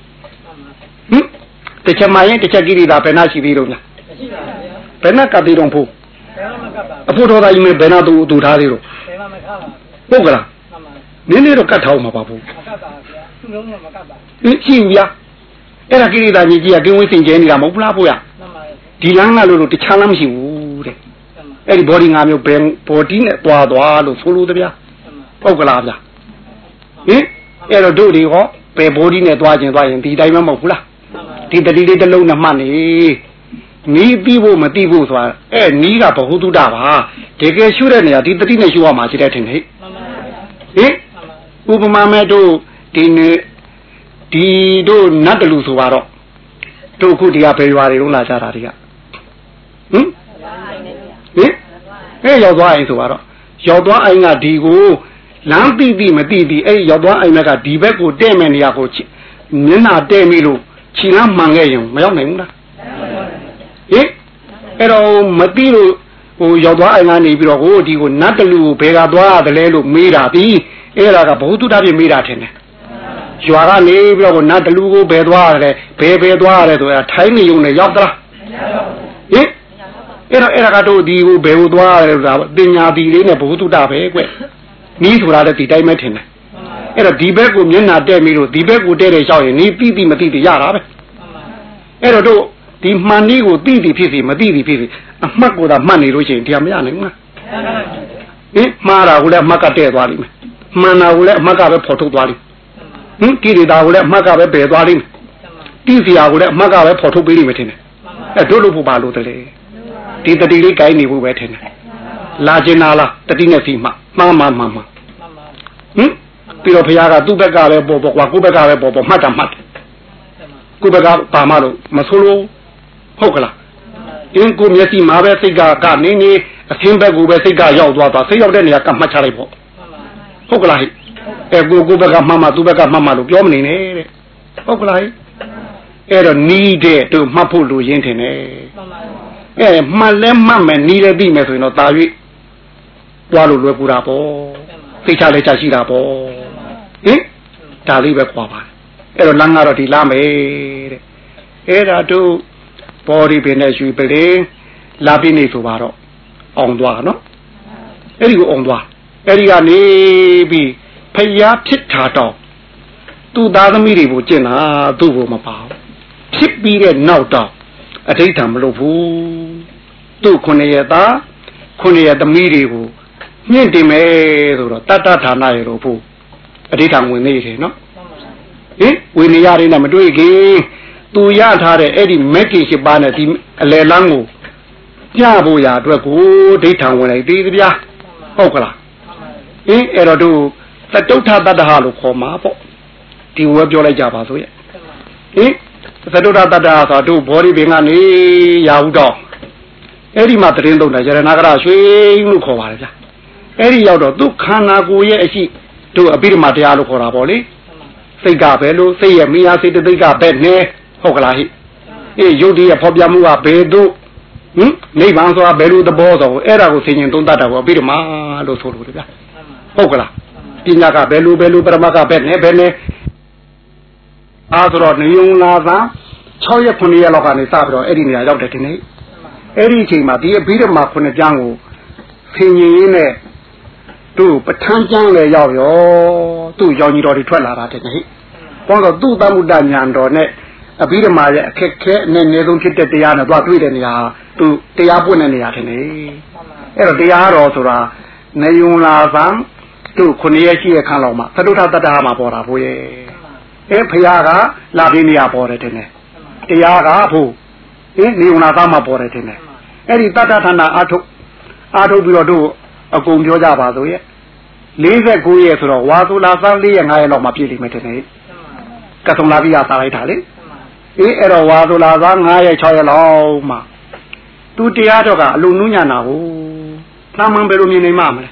တချက်မှရင်တချက်ကိရိတာဘယ်နှရှိသေးတော့လားမရှိပါဘူးဘယ်နှကပ်သေးတော့ဖို့ဘယ်မှမကပ်ပါဘူးအဖို့တော်သားကြီးမင်းဘယ်နှတူထားသေးတော့ဘယ်မှမကပ်ပါဘူးဟုတ်ကလားနင်းနေတော့ကတ်ထောင်းမှာပါဘူးမကပ်ပါဘူးဗျာသူ့လုံးတော့မကပ်ပါဘူးရှိဗျာအဲ့ဒါကိရိတာကြီးကကင်းဝေးစင်ကြဲနေတာမဟုတ်လားဖို့ရဒီလမ်းကလို့တခြားလမ်းမရှိဘူးတဲ့အဲ့ဒီ body 5မျိုးဘယ် body နဲ့တွားလို့ဆိုလို့တဗျာပုတ်ကလားဗျာအဲ့တော့တို့တွေဟောဘယ် body နဲ့တွားရင်ဒီတိုင်းမဟုတ်ဘူးလားဒီတတိလေးတစ်လုံးနဲ့မှတ်နေနီးပြီးဖို့မသိဖို့ဆိုတာနီးကဘ ഹു တုဒပါတကယ်ရှုတဲ့နေရာဒီတတိနဲ့ရှုရမှာရှိတဲ့ထင်ဟဲ့ဥပမာမဲ့တို့ဒီနေ့ဒီတို့နတ်တလူဆိုတော့တို့ခုဒီကဘယ်ရွာတွေလုံးလာကြတာတွေကရောက်သွားအိမ်ဆိုတော့ရောက်သွားအိမ်ကဒီကိုလမ်းတိမတိအဲ့ရောက်သွားအိမ်ကဒီဘက်ကိုတဲ့မဲ့နေရာကိုမျက်နှာတဲ့မိလို့ခြေလမ်းမှန်ခဲ့ရင်မရောက်နိုင်ဘူးလားအဲ့တော့မတိလို့ရောက်သွားအိမ်ကနေပြီးတော့ဒီကိုနတ်တလူကိုဘယ်ကသွားရတယ်လဲလို့မေးတာဒီအဲ့ဒါကဘ ഹു တုဒပြမေးတာထင်တယ်ရွာကနေပြီးတော့နတ်တလူကိုဘယ်သွားရတယ်ဘယ်သွားရတယ်ဆိုတာထိုင်းနေုံနဲ့ရောက်သလားအဲ့ဒါကတော့ဒီကိုဘယ်ကိုသွားရတယ်ဆိုတာပညာတိလေးနဲ့ဘ ഹു တုဒပဲကွနီးဆိုတာလည်းဒီတိုင်းပဲထင်တယ်အဲ့တော့ဒီဘက်ကိုမျက်နှာတက်ပြီးတော့ဒီဘက်ကိုတဲ့ရှောက်ရင်နီးတိမတိရတာပဲအဲ့တော့တို့ဒီမှန်နီးကိုတိဖြစ်စီမတိဖြစ်စီအမှတ်ကိုသာမှတ်နေလို့ရှိရင်တရားမရနိုင်ဘူးလားမှားတာကိုလည်းအမှတ်ကတဲ့သွားလိမ့်မယ်မှန်တာကိုလည်းအမှတ်ကပဲဖော်ထုတ်သွားလိမ့်မယ်ကိရိတာကိုလည်းအမှတ်ကပဲပယ်သွားလိမ့်မယ်တိစီယာကိုလည်းအမှတ်ကပဲဖော်ထုတ်ပေးလိမ့်မယ်ထင်တယ်တို့လို့ဖို့ပါလို့တလေဒီတတိလေးကိုင်းနေဖို့ပဲထင်တယ်လာကျင်လာလားတတိနဲ့စီမှမှားပြီးတော့ဘုရားကသူ့ဘက်ကပဲပေါ်ကွာကိုယ့်ဘက်ကပဲပေါ်မှတ်တာမှတ်ကိုယ့်ဘက်ကပါမလို့မဆိုးလို့ဟုတ်ကလားကိုမျက်စိမှာပဲစိတ်ကနေအသင်းဘက်ကိုပဲစိတ်ကရောက်သွားစိတ်ရောက်တဲ့နေရာကမှတ်ချလိုက်ပေါ့ဟုတ်ကလားကိုဘက်ကမှတ်သူ့ဘက်ကမှတ်လို့ပြောမနေနဲ့တဲ့ဟုတ်ကလားအဲ့တော့နီးတဲ့တို့မှတ်ဖို့လိုရင်းထင်တယ်မှန်လဲမှတ်မယ်နီးလဲသိမယ်ဆိုရင်တော့တာ၍တွားလို့လွယ်ကူတာပေါ့သိချလဲချရှိတာပေါ့ဟင်ဒါလေးပဲခွာပါအဲ့တော့လမ်းကတော့ဒီလားမယ်တဲ့အဲ့ဒါတို့ဘော်ဒီပင်နဲ့ရွှေပလင်းလာပြနေဆိုပါတော့အောင်သွားနော်အဲ့ဒီကိုအောင်သွားအဲ့ဒီကနေပြီးဖျားဖြစ်တာတော့သူ့သားသမီးတွေကိုကျင့်တာသူ့ကိုမပါဘူးဖြစ်ပြီးတဲ့နောက်တော့အဋ္ဌာမလို့ဘူးသူ့9ရက်သား9ရက်သမီးတွေကိုမြင့်တင်မယ်ဆိုတော့တတ္တဌာနရတော့ဘူးအဋ္ဌာဝင်နေတယ်နော်ဟင်ဝိနည်းရင်းနဲ့မတွေ့ခင်သူရထားတဲ့အဲ့ဒီမက်ကြီးရှိပါနဲ့ဒီအလယ်လန်းကိုပြဖို့ရာအတွက်ကိုဒိဋ္ဌံဝင်လိုက်သေးသဗျာဟုတ်ကလားဟင်အဲ့တော့တို့သတုဋ္ဌတတ္တဟလို့ခေါ်မှာပေါ့ဒီဝဲပြောလိုက်ကြပါဆိုရဲ့ဟင်သတုဋ္ဌတတ္တဟဆိုတို့ဘောဓိပင်ကနေရဘူးတော့အဲ့ဒီမှာတရင်သုံးတာရဏဂရရွှေလို့ခေါ်ပါတယ်ဗျာအဲ့ဒီရောက်တော့သူခန္ဓာကိုယ်ရဲ့အရှိတို့အပိဓမ္မာတရားလို့ခေါ်တာပေါ့လေစိတ်ကပဲလို့စိတ်ရဲ့မိအားစိတ်တိတ်ကပဲနဲ့ဟုတ်ကလားဟိအေးယုတ်တည်းရဲ့ဖော်ပြမှုကဘယ်သို့နိဗ္ဗာန်ဆိုတာဘယ်လိုသဘောဆိုအဲ့ဒါကိုသိရင်သုံးတတ်တာပေါ့အပိဓမ္မာလို့ဆိုလို့ဗျာဟုတ်ကလားပညာကဘယ်လိုပရမကပဲနဲ့ဘယ်နဲ့အားဆိုတော့နေုံလာသာ6ရက်9ရက်လောက်ကနေစပြီးတော့အဲ့ဒီနေရာရောက်တယ်ဒီနေ့အဲ့ဒီအချိန်မှာဒီအပိဓမ္မာ9ကျမ်းကိုသိရင်ရင်းနဲ့သူ့ပဋ္ဌာန်းကျမ်းလည်းရောက်ရောသူ့ရောင်ကြီးတော်တွေထွက်လာတာတဲ့ဟိဘောတော့သူ့တမ္မုဒ္ဒဉာဏ်တော်နဲ့အဘိဓမ္မာရဲ့အခက်ခဲနဲ့အနည်းဆုံးဖြစ်တဲ့တရားနဲ့သွားတွေ့တဲ့နေရာသူတရားပွင့်တဲ့နေရာထင်တယ်အဲ့တော့တရားတော်ဆိုတာနေုံလာသံသူ9ရက်ရှိတဲ့ခန်းလောက်မှာသတုဋ္ဌတတ္တမှာပေါ်တာဘိုးရဲ့အဲဖရာကလာပြီးနေရာပေါ်တယ်ထင်တယ်တရားကဖို့နေုံလာသံမှာပေါ်တယ်ထင်တယ်အဲ့ဒီတတ္တဌာနအာထုတ်ပြီးတော့တို့အကုန်ပြောကြပါဆိုရဲ့49ရက်ဆိုတော့ဝါဆိုလာသံ4ရက်5ရက်လောက်မှပြည့်လိမ့်မယ်ထင်တယ်ကဆုံလာပြီးရစားလိုက်တာလေအဲ့တော့ဝါဆိုလာသံ9ရက်6ရက်လောက်မှသူတရားတော့ကအလုံးနုညံ့တာကိုသာမန်ဘယ်လိုမြင်နိုင်မှာမလဲ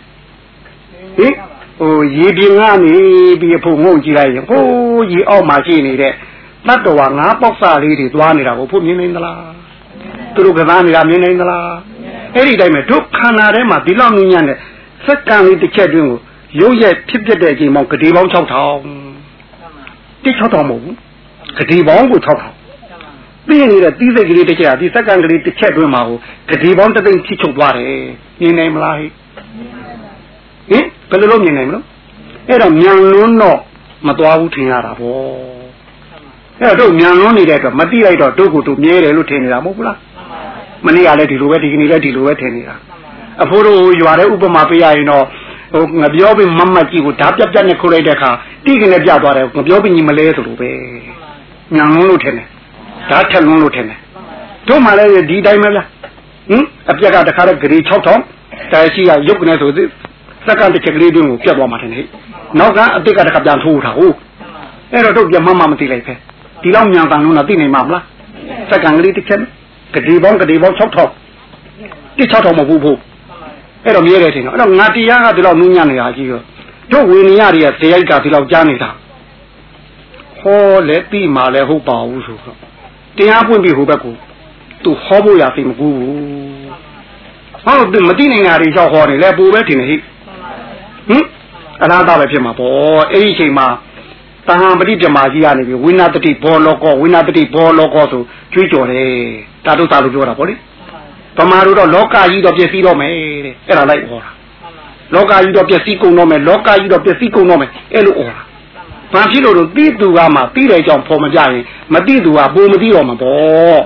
ရေပြင်ကနေပြီးဖို့ငုံကြည့်လိုက်ရင်ဟိုးရေအောက်မှာရှိနေတဲ့တတ္တဝါငါးပေါက်စားလေးတွေသွားနေတာကိုဖို့မြင်နိုင်သလားသူတို့ကစားနေတာမြင်နိုင်သလားအဲ့ဒီတိုင်းမှာဒုက္ခနာထဲမှာဒီလောက်နုညံ့တဲ့စက္ကန့်လေးတစ်ချက်တွင်းကိုရုပ်ရဲ့ဖြစ်ဖြစ်တဲ့အချိန်ပေါင်းဂတိပေါင်း6000တိ6000မဟုတ်ဘူးဂတိပေါင်းကို6000ပြီးနေတဲ့တီးစိတ်ကလေးတစ်ချက်ကဒီစက္ကန့်ကလေးတစ်ချက်တွင်းမှာကိုဂတိပေါင်းတစ်သိန်းထိချုပ်သွားတယ်မြင်နိုင်မလားဟိဘယ်လိုလုပ်မြင်နိုင်မလို့အဲ့တော့မြန်လွန်းတော့မသွားဘူးထင်ရတာပေါ့အဲ့တော့မြန်လွန်းနေတဲ့အတွက်မတိလိုက်တော့တို့ကိုတို့မြဲတယ်လို့ထင်နေတာမဟုတ်ဘူးလားမနေ့ကလည်းဒီလိုပဲဒီကနေ့လည်းဒီလိုပဲထင်နေတာအဖိုးတို့ရွာတဲ့ဥပမာပေးရရင်တော့ငါပြောပြီးမမတ်ကြီးကိုဓာပြက်ပြက်နဲ့ခုတ်လိုက်တဲ့အခါတိကနေပြသွားတယ်ငါပြောပြီးညီမလဲဆိုလိုပဲမြန်လွန်းလို့ထင်တယ်ဓာထက်လွန်းလို့ထင်တယ်တို့မှလည်းဒီတိုင်းပဲလားအပြက်ကတခါတော့ဂရီ6000တာရှိရရုပ်ကနေဆိုစက္ကန့်တစ်ချက်ကလေးတွင်းကိုပြတ်သွားမှထင်တယ်နောက်ကအတိတ်ကတခါပြန်ထိုးတာဟုတ်အဲ့တော့တို့ပြန်မသိလိုက်ပဲဒီလောက်မြန်တန်လို့တော့သိနိုင်မှာမလားစက္ကန့်ကလေးတစ်ချက်ဂတိပေါင်း6000တိ6000မဟုတ်ဘူးအဲ့တော့မြဲတယ်ထင်တော့အဲ့တော့ငါတရားကဒီလောက်နူးညံ့နေတာကြီးရောတို့ဝိနည်းတွေကဇေယိုက်ကဒီလောက်ကြားနေတာဟောလဲပြီးမှလည်းဟုတ်ပါဘူးဆိုတော့တရားပွင့်ပြီးဟိုဘက်ကိုသူဟောဖို့ရသိမကူဘူးဟောမသိနိုင်တာတွေလျှောက်ဟောနေလဲပူပဲထင်တယ်ဟိအလားတာပဲဖြစ်မှာပေါ့အဲ့ဒီအချိန်မှာတဟံပฏิပြမာကြီးကနေပြီးဝိနာတတိဘောလောကောဝိနာတတိဘောလောကောဆိုကြွေးကြော်တယ်တာတုသာလို့ပြောတာပေါ့လေဗမာတို့တော့လောကကြီးတော့ပျက်စီးတော့မယ်တဲ့အဲ့ဒါလိုက်ဟောတာလောကကြီးတော့ပျက်စီးကုန်တော့မယ်လောကကြီးတော့ပျက်စီးကုန်တော့မယ်အဲ့လိုဟောတာဘာဖြစ်လို့တော့သိသူကမှသိတယ်ကြောင့်ဖော်မကြရင်မသိသူကပုံမသိတော့မှာပေါ့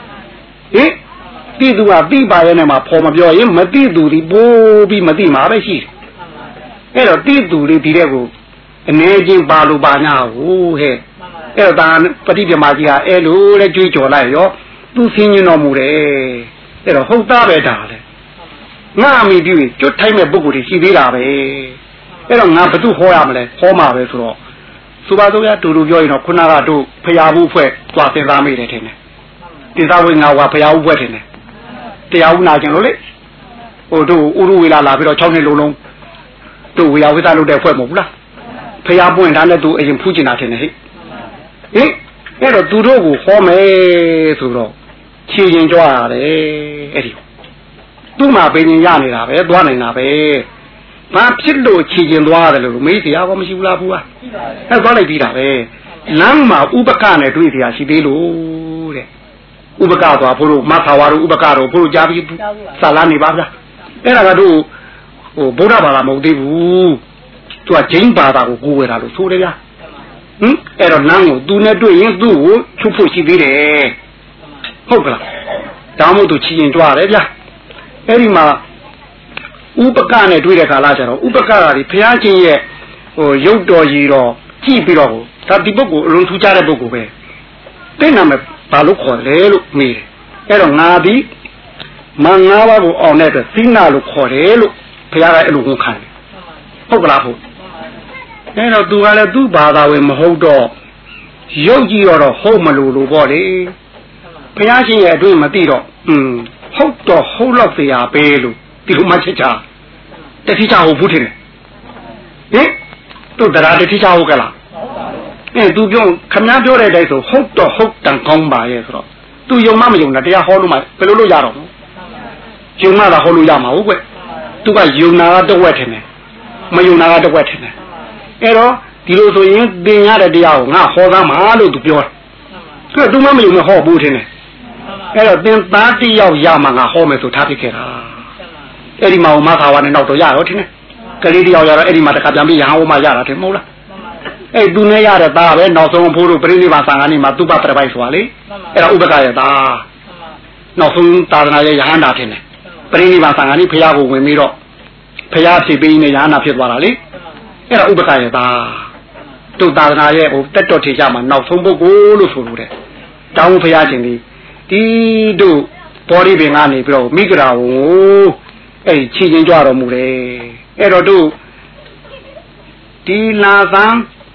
သိသူကသိပါရဲ့နဲ့မှဖော်မပြောရင်မသိသူဒီပိုးပြီးမသိမှာပဲရှိတယ်အဲ့တော့သိသူလေးဒီတဲ့ကိုအနေချင်းပါလို့ပါညာဟိုးဟဲ့အဲ့တော့ဒါပฏิပြမာကြီးကအဲ့လိုလဲကြွေးကြော်လိုက်ရောသူဆင်းញတော်မူတယ်အဲ့တော့ဟုတ်သားပဲဒါလေငါအမိပြုကျွတ်ထိုင်းမဲ့ပုဂ္ဂိုလ်တွေရှိသေးတာပဲအဲ့တော့ငါဘသူဟောရမလဲဟောမှာပဲဆိုတော့ဆိုပါတော့ရတူတူပြောရင်တော့ခုနကတို့ဖရာဘူးဖွဲ့သွားသင်သားမိတယ်ထင်တယ်တင်သားဝေငါဝါဖရာဘူးဖွဲ့ထင်တယ်တရားဦးနာကျင်လို့လေဟိုတို့ဥရဝေလာပြီးတော့6နှစ်လုံးလုံးတို့ဝေယဝိသလုပ်တဲ့ဖွဲ့မဟုတ်ဘူးလားဖရာပွင့်တာနဲ့သူအရင်ဖူးကျင်တာထင်တယ်ဟဲ့အဲ့တော့သူတို့ကိုဟောမယ်ဆိုတော့ခြေရင်ကြွားရတယ်အဲ့ဒီသူ့မှာပင်ရင်ရနေတာပဲသွားနေတာပဲဘာဖြစ်လို့ခြေရင်သွားရတယ်လို့မေးတရားကောမရှိဘူးလားဘူးอ่ะအဲ့သွားလိုက်ပြီးတာပဲလမ်းမှာဥပကနဲ့တွေ့တရားရှိသေးလို့တဲ့ဥပကသွားဖို့လို့မထာဝါတို့ဥပကတို့ဖို့လို့ကြားပြီးစာလာနေပါဗျာအဲ့ဒါကတို့ဟိုဗုဒ္ဓဘာသာမဟုတ်သေးဘူးသူကဂျိန်းဘာသာကိုကိုးဝဲတာလို့ဆိုတယ်ဗျာအဲ့တော့လမ်းကိုသူနဲ့တွေ့ရင်သူ့ကိုချုပ်ဖို့ရှိသေးတယ်ဟုတ်ကလားဒါမှမဟုတ်သူချီရင်ကြွားတယ်ဗျာအဲ့ဒီမှာဥပကနဲ့တွေ့တဲ့ခါလာကြတော့ဥပကကဒီဘုရားရှင်ရဲ့ဟိုရုပ်တော်ကြီးတော့ကြည့်ပြီးတော့ဒါဒီပုဂ္ဂိုလ်အလုံးထူးခြားတဲ့ပုဂ္ဂိုလ်ပဲသိနာမယ်ဘာလို့ခေါ်လဲလို့မေးတယ်အဲ့တော့ငါဒီမင်္ဂလာကိုအောင်တဲ့အတွက်သီနာလို့ခေါ်တယ်လို့ဘုရားကအဲ့လိုဝန်ခံတယ်ဟုတ်ကလားဟုတ်အဲ့တော့သူကလည်းသူ့ဘာသာဝင်မဟုတ်တော့ရုပ်ကြည့်တော့ဟုတ်မလို့ပေါ့လေဘုရားရှင်ရဲ့အတွင်းမသိတော့ဟုတ်တော့ဟုတ်တော့ပြရပဲလို့ဒီလိုမှချက်ချတတိချဟုတ်ဘူးထင်တယ်ဟင်သူတရားတတိချဟုတ်ကလားသူပြောခမည်းပြောတဲ့အတိုင်းဆိုဟုတ်တော့ဟုတ်တန်ကောင်းပါရဲ့ဆိုတော့သူယုံမမယုံတာတရားဟောလို့မှဘယ်လိုလုပ်ရတော့ယုံမတာဟောလို့ရမှာဟုတ်ကွသူကယုံနာတဝက်ထင်တယ်မယုံနာတဝက်ထင်တယ်အဲ့တော့ဒီလိုဆိုရင်သင်ရတဲ့တရားကိုငါဟောသားမှာလို့သူပြောတယ်သူမမယုံနဲ့ဟောဘူးထင်တယ်အဲ့တော့သင်သားတယောက်ရမှာငါဟောမယ်ဆိုထားပြခဲ့တာအဲ့ဒီမှာမသာဝါနဲ့နောက်တော့ရတော့ထင်တယ်ကလေးတယောက်ရတော့အဲ့ဒီမှာတခါပြန်ပြီးရဟန်းဟောမှရတာထင်မဟုတ်လားအဲ့သူနဲ့ရတဲ့သားပဲနောက်ဆုံးဖိုးတို့ပြိဋိဘံသံဃာနေမှာသူပပြပိုက်ဆိုတာလေအဲ့ဒါဥပကရဲ့သားနောက်ဆုံးသာသနာရဲ့ရဟန္တာထင်တယ်ပြိဋိဘံသံဃာနေဖရာကိုဝင်ပြီးတော့ဖရာဖြစ်ပြီးနေရဟန္တာဖြစ်သွားတာလေအဲ့ဒါဥပကရဲ့သားတို့သာသနာရဲ့ဟိုတက်တော်ထေကြမှာနောက်ဆုံးပုဂ္ဂိုလ်လို့ဆိုလို့တယ်တောင်းဖရာချင်းဒီတို့ဘောရီပင်ကနေပြီးတော့မိဂရာကိုအဲ့ခြေချင်းကြွတော်မူတယ်အဲ့တော့တို့ဒီလာသံ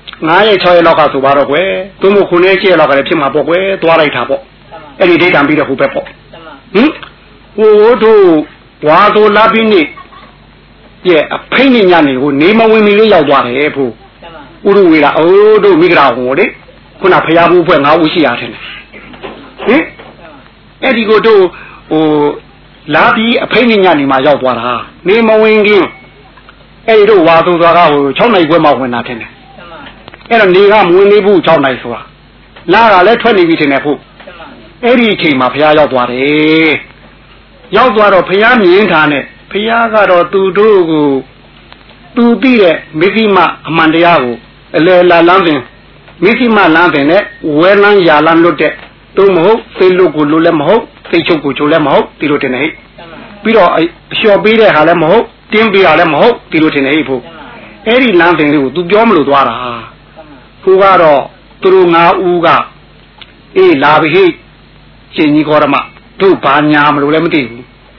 9ရက်6ရက်လောက်ကဆိုပါတော့ကွယ်သူမို့9ရက်7ရက်လောက်ကလည်းဖြစ်မှာပေါ့ကွယ်သွားလိုက်တာပေါ့အဲ့ဒီဒိဋ္ဌံပြီးတော့ဟိုဘက်ပေါ့ဟိုတို့ဝါဆိုလာပြီးနေရဲ့အဖိနေညနေကိုနေမဝင်မီလေးရောက်သွားတယ်ဖို့ဥရဝေလာအိုးတို့မိဂရာဟိုလေခုနဖျားဘူးဖွဲ့9ဦးရှိရထင်တယ်ဟင်အဲ့ဒီကိုတို့ဟိုလာပြီးအဖိနေညနေမှာရောက်သွားတာနေမဝင်ခင်အဲ့ဒီတို့ဝါဆိုသွားတာဟို6နိုင်ခွဲမှဝင်တာထင်တယ်အဲ့တော့နေကမဝင်နေဘူး6နိုင်ဆိုတာလာကလည်းထွက်နေပြီထင်တယ်ဖို့အဲ့ဒီအချိန်မှာဘုရားရောက်သွားတယ်ရောက်သွားတော့ဘုရားမြင်ထားနဲ့ဘုရားကတော့သူတို့ကိုသူသိတဲ့မိသိမအမှန်တရားကိုအလယ်လာလမ်းပင်မိသိမလမ်းပင်နဲ့ဝဲလန်းရာလန်းလွတ်တဲ့သူမဟုတ်သိလို့ကိုလို့လည်းမဟုတ်သိချုပ်ကိုချိုးလည်းမဟုတ်ဒီလိုတင်နေဟိပြီးတော့အလျှော်ပေးတဲ့ဟာလည်းမဟုတ်တင်းပေးတာလည်းမဟုတ်ဒီလိုတင်နေဟိဖို့အဲ့ဒီလမ်းပင်လေးကို तू ပြောမလို့သွားတာကိုကတော့သူတို့9ဦးကအေးလာပြီဟိရှင်ကြီးခေါ်ရမတို့ဘာညာမလို့လည်းမသိဘူး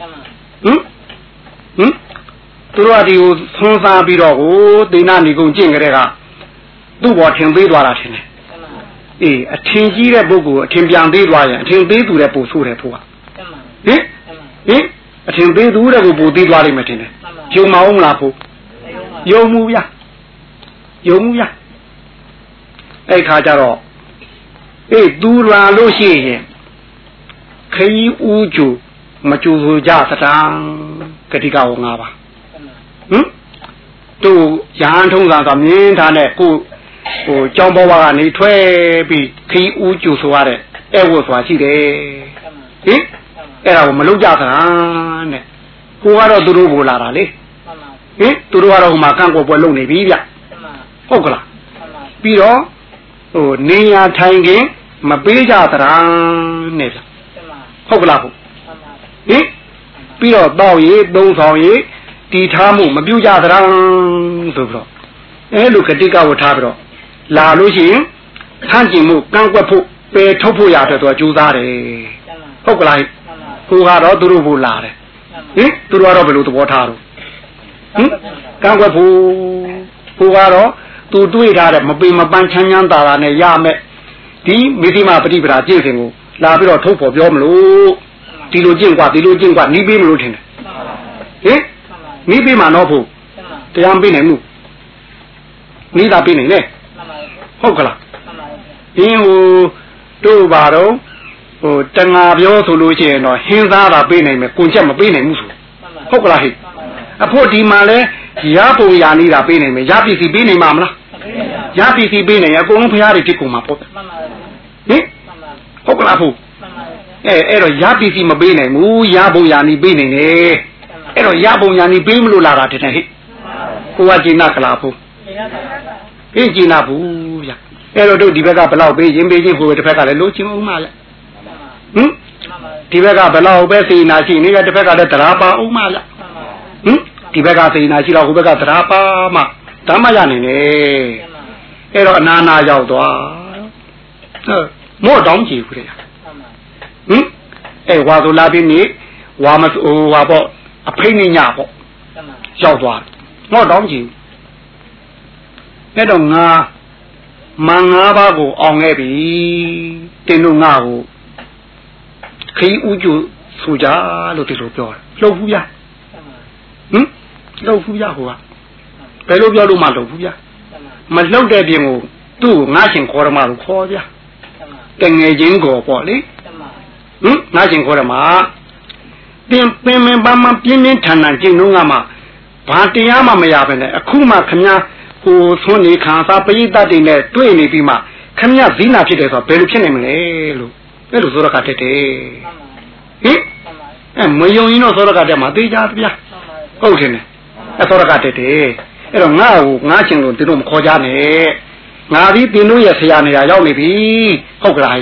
သူတို့ကဒီကိုသွန်းစားပြီးတော့ဟိုဒေနာနေကုန်ကျင့်ကြတဲ့ကသူ့ဘောထင်သေးသွားတာထင်တယ်အေးအထင်ကြီးတဲ့ပုဂ္ဂိုလ်အထင်ပြန်သေးသွားရင်အထင်သေးသူတဲ့ပို့ဆိုးတယ်ဖို့ကဟင်အထင်သေးသူတဲ့ကိုပို့သေးသွားလိမ့်မယ်ထင်တယ်ယုံမအောင်လားဖို့ယုံမှုဗျယုံမှုဗျအဲ့ခါကျတော့အေးသူလာလို့ရှိရင်ခရီးဦးကျူမကျူဆိုကြသတံကတိကဟော9ပါတို့ရဟန်းထုံးစံကမြင်းထားနဲ့ကိုဟိုကြောင်းဘဝကနေထွက်ပြီးခရီးဦးကျူဆိုရတဲ့အဲ့ဝတ်ဆိုတာရှိတယ်ဟင်အဲ့ဒါကိုမလုပ်ကြသလားတဲ့ကိုကတော့သူတို့ကိုလာတာလေဟင်သူတို့ကတော့ဟိုမှာကန့်ကွက်ပွဲလုပ်နေပြီဗျဟုတ်ကလားပြီးတော့ဟိုနေရထိုင်ခင်မပေးကြသလားနဲ့ဗျဟုတ်ကလားဟုတ်ဟင်ပြီးတော့တောက်ရည်သုံးဆောင်ရည်တီထားမှုမပြုကြသလားဆိုပြီးတော့အဲ့လိုကတိကဝတ်ထားပြီးတော့လာလို့ရှိရင်ဆန့်ကျင်မှုကန့်ကွက်ဖို့ပယ်ထုတ်ဖို့ရတဲ့သူကကြိုးစားတယ်ဟုတ်ကလားကိုကတော့သူတို့ကိုလာတယ်ဟင်သူတို့ကတော့ဘယ်လိုသဘောထားတော့ဟင်ကန့်ကွက်ဖို့ကိုကတော့သူတွေးထားတဲ့မပင်မပန်းချမ်းချမ်းသာသာနဲ့ရမယ်ဒီမိသိမပฏิပဒါကျင့်စဉ်ကိုလာပြီးတော့ထုတ်ဖို့ပြောမလို့ဒီလိုကျင့်กว่าဒီလိုကျင့်กว่าနီးပေးမလို့ထင်တယ်ဟင်နီးပေးမှာတော့ဖို့တရားပေးနိုင်မှုနီးတာပေးနိုင်လေဟုတ်ကလားဒီဟိုတို့ပါတော့တငါပြောဆိုလို့ရှိရင်တော့ဟင်းသားတာပေးနိုင်မယ်ကိုချက်မပေးနိုင်ဘူးဆိုဟုတ်ကလားဟဲ့အဖို့ဒီမှာလဲရပုံရနေတာပေးနိုင်မယ်ရပစ္စည်းပေးနိုင်မှာမလားရပစ္စည်းပေးနိုင်ရအကုန်လုံးဖရားတွေဖြစ်ကုန်မှာပေါ့ဟင်ဟုတ်ကလားဖို့အဲ့တော့ရပစ္စည်းမပေးနိုင်ဘူးရပုံရနေပေးနိုင်တယ်အဲ့တော့ရပုံရနေပေးမလို့လာတာတဲ့ဟဲ့ကိုကကျင်နာကလားဖို့ဟင်ကျင်နာဘူးဗျအဲ့တော့တို့ဒီဘက်ကဘလောက်ပေးရင်ပေးချင်းဟိုတစ်ဖက်ကလည်းလိုချင်အောင်မှာလေဟင်ဒီဘက်ကဘလောက်ပဲစေနာရှိနေတဲ့တစ်ဖက်ကလည်းတရားပါအောင်မှာလေဟင်ဒီဘက်ကစေနာရှိတော့ဟိုဘက်ကတရားပါမှဓမ္မရနေနေအဲ့တော့အနာနာရောက်သွားမို့တောင်းကြည့်ခုတဲ့ဟင်အဲ့ဝါဆိုလာပြီးနေဝါမဟိုဟာပေါ့အဖိနေညပေါ့ရောက်သွားမို့တောင်းကြည့်အဲ့တော့ငါမင်္ဂပါးကိုအောင်ခဲ့ပြီတင်တို့ငါ့ကိုခီးဥကျဆိုကြလို့ဒီလိုပြောတယ်လှုပ်ဘူးဗျဟင်လှုပ်ဘူးဗျဟိုကဘယ်လိုပြောလို့မှလှုပ်ဘူးဗျမလှုပ်တဲ့ပြင်ကိုသူ့ကိုငါရှင်ခေါ်ရမှာလို့ခေါ်ဗျတငယ်ချင်းကိုပေါ့လေဟင်ငါရှင်ခေါ်ရမှာပင်ပန်းမပြင်းပြင်းထန်ထန်ကျင့်တော့ငါမှာဘာတရားမှမရပဲနဲ့အခုမှခမညာကိုသွန်းနေခံစားပရိသတ်တွေနဲ့တွေ့နေပြီးမှခမညာဇီနာဖြစ်တယ်ဆိုတော့ဘယ်လိုဖြစ်နိုင်မလဲလို့အဲ့လိုဆိုတော့ကတက်တယ်ဟင်မယုံရင်တော့ဆိုတော့ကတက်မှာသိကြဗျာဟုတ်တယ်အဲ့ဆိုတော့ကတက်တယ်အဲ့တော့ငါ့ကိုငါချင်းလို့တင်တို့မခေါ်ကြနဲ့ငါပြီးတင်တို့ရဲ့ဆရာနေရာရောက်နေပြီဟုတ်ကလားဟင်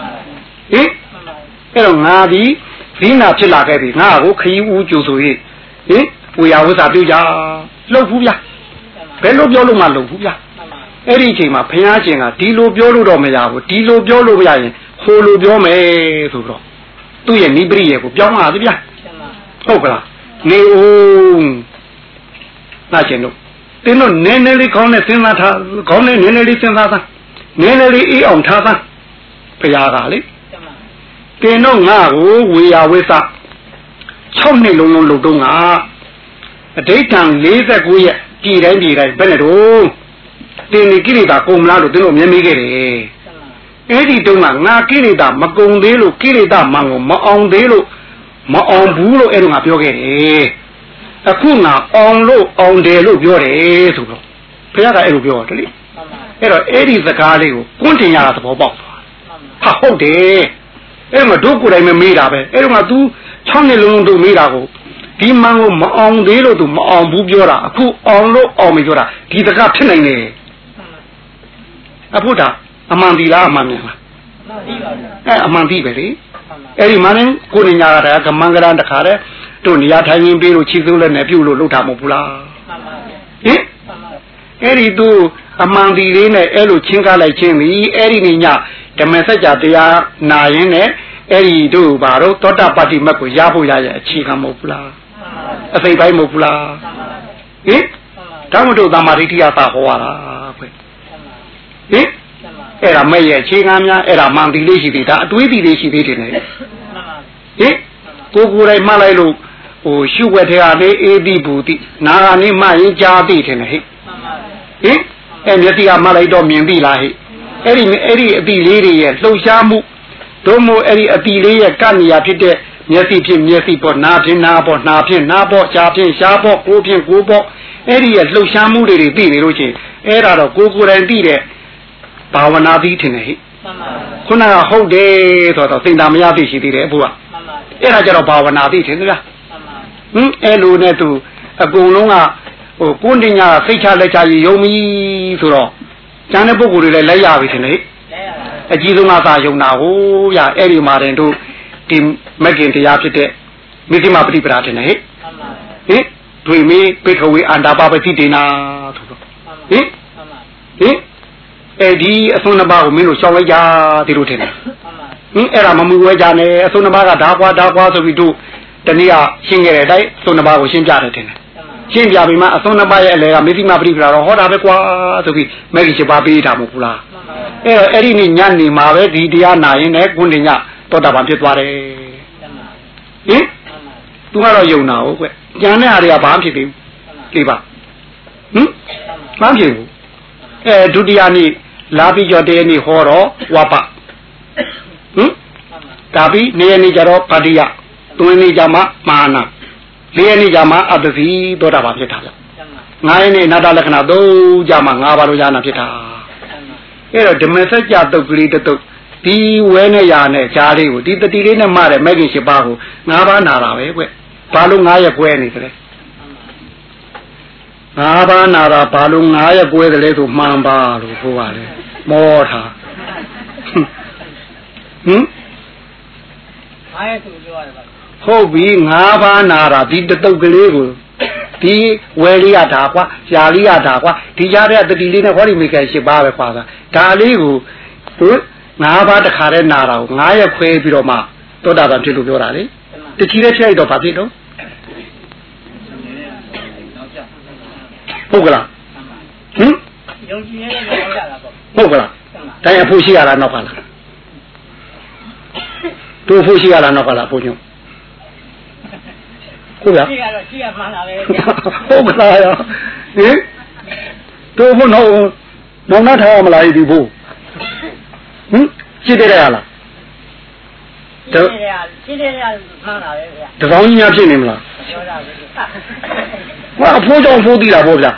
အဲ့တော့ငါပြီးဇီနာဖြစ်လာခဲ့ပြီငါ့ကိုခရီးဦးကျူဆိုရင်ဟင်ဝေယဝိစာပြုကြလှုပ်ဘူးဗျာဘယ်လိုပြောလို့မှလှုပ်ဘူးဗျာအဲ့ဒီအချိန်မှာဘုရားရှင်ကဒီလိုပြောလို့တော့မရဘူးဒီလိုပြောလို့မရရင်ဟိုလိုပြောမယ်ဆိုတော့သူ့ရဲ့နိပရိယေကိုပြောင်းလာသည်ဗျာဟုတ်ကလားနေဦးနာကျင်တို့တင်းတို့နည်းနည်းလေးခေါင်းနဲ့စဉ်းစားထားခေါင်းနဲ့နည်းနည်းလေးစဉ်းစားသားနည်းနည်းလေးအေးအောင်ထားသားဘုရားကလေတင်းတို့ငါ့ကိုဝေယဝိသ6နှစ်လုံးလုံးလုပ်တော့ငါအဋိဋ္ဌံ49ရက်ပြည်တိုင်းဘယ်နဲ့တော့တင်းဒီကိရိတာကုန်မလားလို့တင်းတို့မြင်မိခဲ့တယ်အဲ့ဒီတုန်းကငါကိရိတာမကုန်သေးလို့ကိရိတာမန်ကိုမအောင်သေးလို့မအောင်ဘူးလို့အဲ့တော့ငါပြောခဲ့တယ်အခုငါအောင်လို့အောင်တယ်လို့ပြောတယ်ဆိုတော့ဘုရားကအဲ့လိုပြောတယ်လေအဲ့တော့အဲ့ဒီစကားလေးကိုကွန်းတင်ရတာသဘောပေါက်သွားဟာဟုတ်တယ်အဲ့မှာတို့ကိုယ်တိုင်မမေးတာပဲအဲ့တော့ငါ तू 6နှစ်လုံးတို့မေးတာကိုဒီမန်ကိုမအောင်သေးလို့ तू မအောင်ဘူးပြောတာအခုအောင်လို့အောင်ပြီပြောတာဒီစကားဖြစ်နိုင်တယ်အဖို့တာအမှန်ဒီလားအမှန်မြန်လားအမှန်ဒီပဲလေအဲ့ဒီမှလည်းကိုနေညာကတည်းကမင်္ဂလာတခါတည်းတို့နေရာထိုင်ရင်းပေးလို့ချီစိုးလည်းနဲ့ပြုတ်လို့လုပ်တာမဟုတ်ဘူးလားဟင်အဲ့ဒီသူအမှန်ဒီလေးနဲ့အဲ့လိုချင်းကားလိုက်ချင်းပြီအဲ့ဒီနေညဓမ္မစကြာတရားနာရင်းနဲ့အဲ့ဒီတို့ဘာတော့သောတာပတ္တိမတ်ကိုရဖို့ရရဲ့အခြေခံမဟုတ်ဘူးလားအစိတ်ပိုင်းမဟုတ်ဘူးလားဟင်ဒါမှမဟုတ်သမာဓိတရားသာဟောရတာခွဟင်အဲ့ဒါမဲ့ရဲ့အခြေခံများအဲ့ဒါမှန်ဒီလေးရှိသေးတာအတွေးဒီလေးရှိသေးတယ်လေဟင်ကိုယ်တိုင်မှတ်လိုက်လို့ဟိုရှုွက်ထဲကနေအေးတိဘူတိနာကနေမှရင်ကြားသိတယ်ဟဲ့ဟင်အဲ့မျက်စိကမှတ်လိုက်တော့မြင်ပြီလားဟဲ့အဲ့ဒီအတိလေးတွေရဲ့လှုပ်ရှားမှုတို့မို့အဲ့ဒီအတိလေးရဲ့ကနေရာဖြစ်တဲ့မျက်စိဖြစ်မျက်စိပေါ့နာဖြစ်နာပေါ့နာဖြစ်နာပေါ့ရှားဖြစ်ရှားပေါ့ကိုယ်ဖြစ်ကိုယ်ပေါ့အဲ့ဒီရဲ့လှုပ်ရှားမှုတွေသိနေလို့ချင်းအဲ့ဒါတော့ကိုယ်တိုင်သိတဲ့ဘာဝနာသိထင်တယ်ဟဲ့ခုနကဟုတ်တယ်ဆိုတော့စိတ်ဓာမရသိရှိသေးတယ်အဖိုးကအဲ့ဒါကြတော့ဘာဝနာသိထင်သလားအဲ့လိုနဲ့သူအကုန်လုံးကဟိုကိုယ်တင်ညာစိတ်ချလက်ချယုံပြီဆိုတော့ကျန်တဲ့ပုဂ္ဂိုလ်တွေလည်းလက်ရပြီထင်တယ်အကြီးဆုံးကသာယုံတာဟိုရအဲ့ဒီမှာတင်တို့ဒီမဂ္ဂင်တရားဖြစ်တဲ့မိသိမပฏิပဒါထင်တယ်ဟင်တွေ့မေးပိခဝေအန္တာပပတိတေနာဆိုတော့ဟင်အဲ့ဒီအဆုံးနှစ်ပါးကိုမင်းတို့ရှောင်လိုက်ကြဒီလိုထင်တယ်အဲ့ဒါမမှုဝဲကြနဲ့အဆုံးနှစ်ပါးကဓာကွာဆိုပြီးတို့တနည်းရှင်းခဲ့တဲ့အတိုင်းအဆုံးနှစ်ပါးကိုရှင်းပြတယ်ထင်တယ်ရှင်းပြပြီးမှအဆုံးနှစ်ပါးရဲ့အလဲကမိသိမပရိပဒါတော့ဟောတာပဲကွာဆိုပြီးမဲကြီး7ပါးပေးတာမဟုတ်ဘူးလားအဲ့ဒီနေ့ညနေမှာပဲဒီတရားနာရင်လည်းကွန်းတင်ညတောတာပန်ဖြစ်သွားတယ်ဟင်သူကတော့ယုံတာဟုတ်ကွကြံတဲ့ဟာတွေကဘာဖြစ်သေးဘူးဒီပါမဖြစ်ဘူးဒုတိယနေ့လာပြီးကြောတည်းနေ့ဟောတော့ဝါပ Tapi ni jaro padia, tu ni jama mana, dia ni jama abdi tu dah apa kita. Ngai ni nada lekna do jama ngabaru jana kita. Ero demasa jatuh beli tu, di wene jane cari u, di tadi ni mare, mungkin siapa u, ngaba nara we, palu ngaya kue ni tu. Ngaba nara palu ngaya kue tu mamba lu buat, morha. Hobi ngaba nara di tetap geliru, di weli ada apa, jali ada apa, di jari ada di lini kau ni mikir siapa apa, geliru, tu ngaba ada kare nara, ngaya kue biroma, tu dah dalam cilu biara ni, tu ciri ciri itu pasti tu, bukan? Bukan, tapi fusi ada nak lah. Tu fusi ala nak kalah punya. Kuya. Oh betul ya. Tu pun nak thah malai di bu. Ciri dia ala. Ciri dia mana dia? Terang ni apa ni mula? Wah, pujang pudi lah pujang.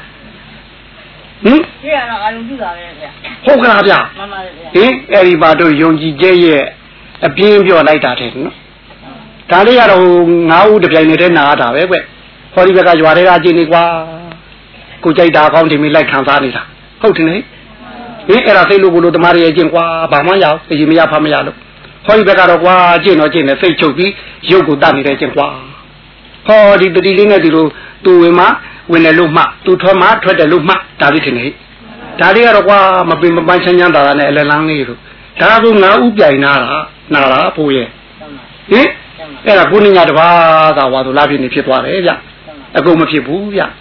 Ciri ala kalau tu dah dia. Oh kenapa dia? Eri batu yongji jaya. Apin biar naik dah no. Tadi kalau ngau depan ni nak ada, Hari mereka jual aja ni kuah, kucai dah kau demi naik kantor ni dah. Kau tu ni, era saya lugu temari aja kuah, bapa ya, jadi macam apa macam tu. Hari mereka kuah aja ni, saya cuci, jauh dah ni aja kuah. Hari di ni tu emma, wena lumah, tu thua mat, thua dah lumah, tadi tu ni. Tadi kalau kuah, macam yang dah ni, elang ni tu. Tapi ngau biar nara puye. Era kuning ada apa? Tahu tu labi ni pietwa le ya. Aku mesti bu ya.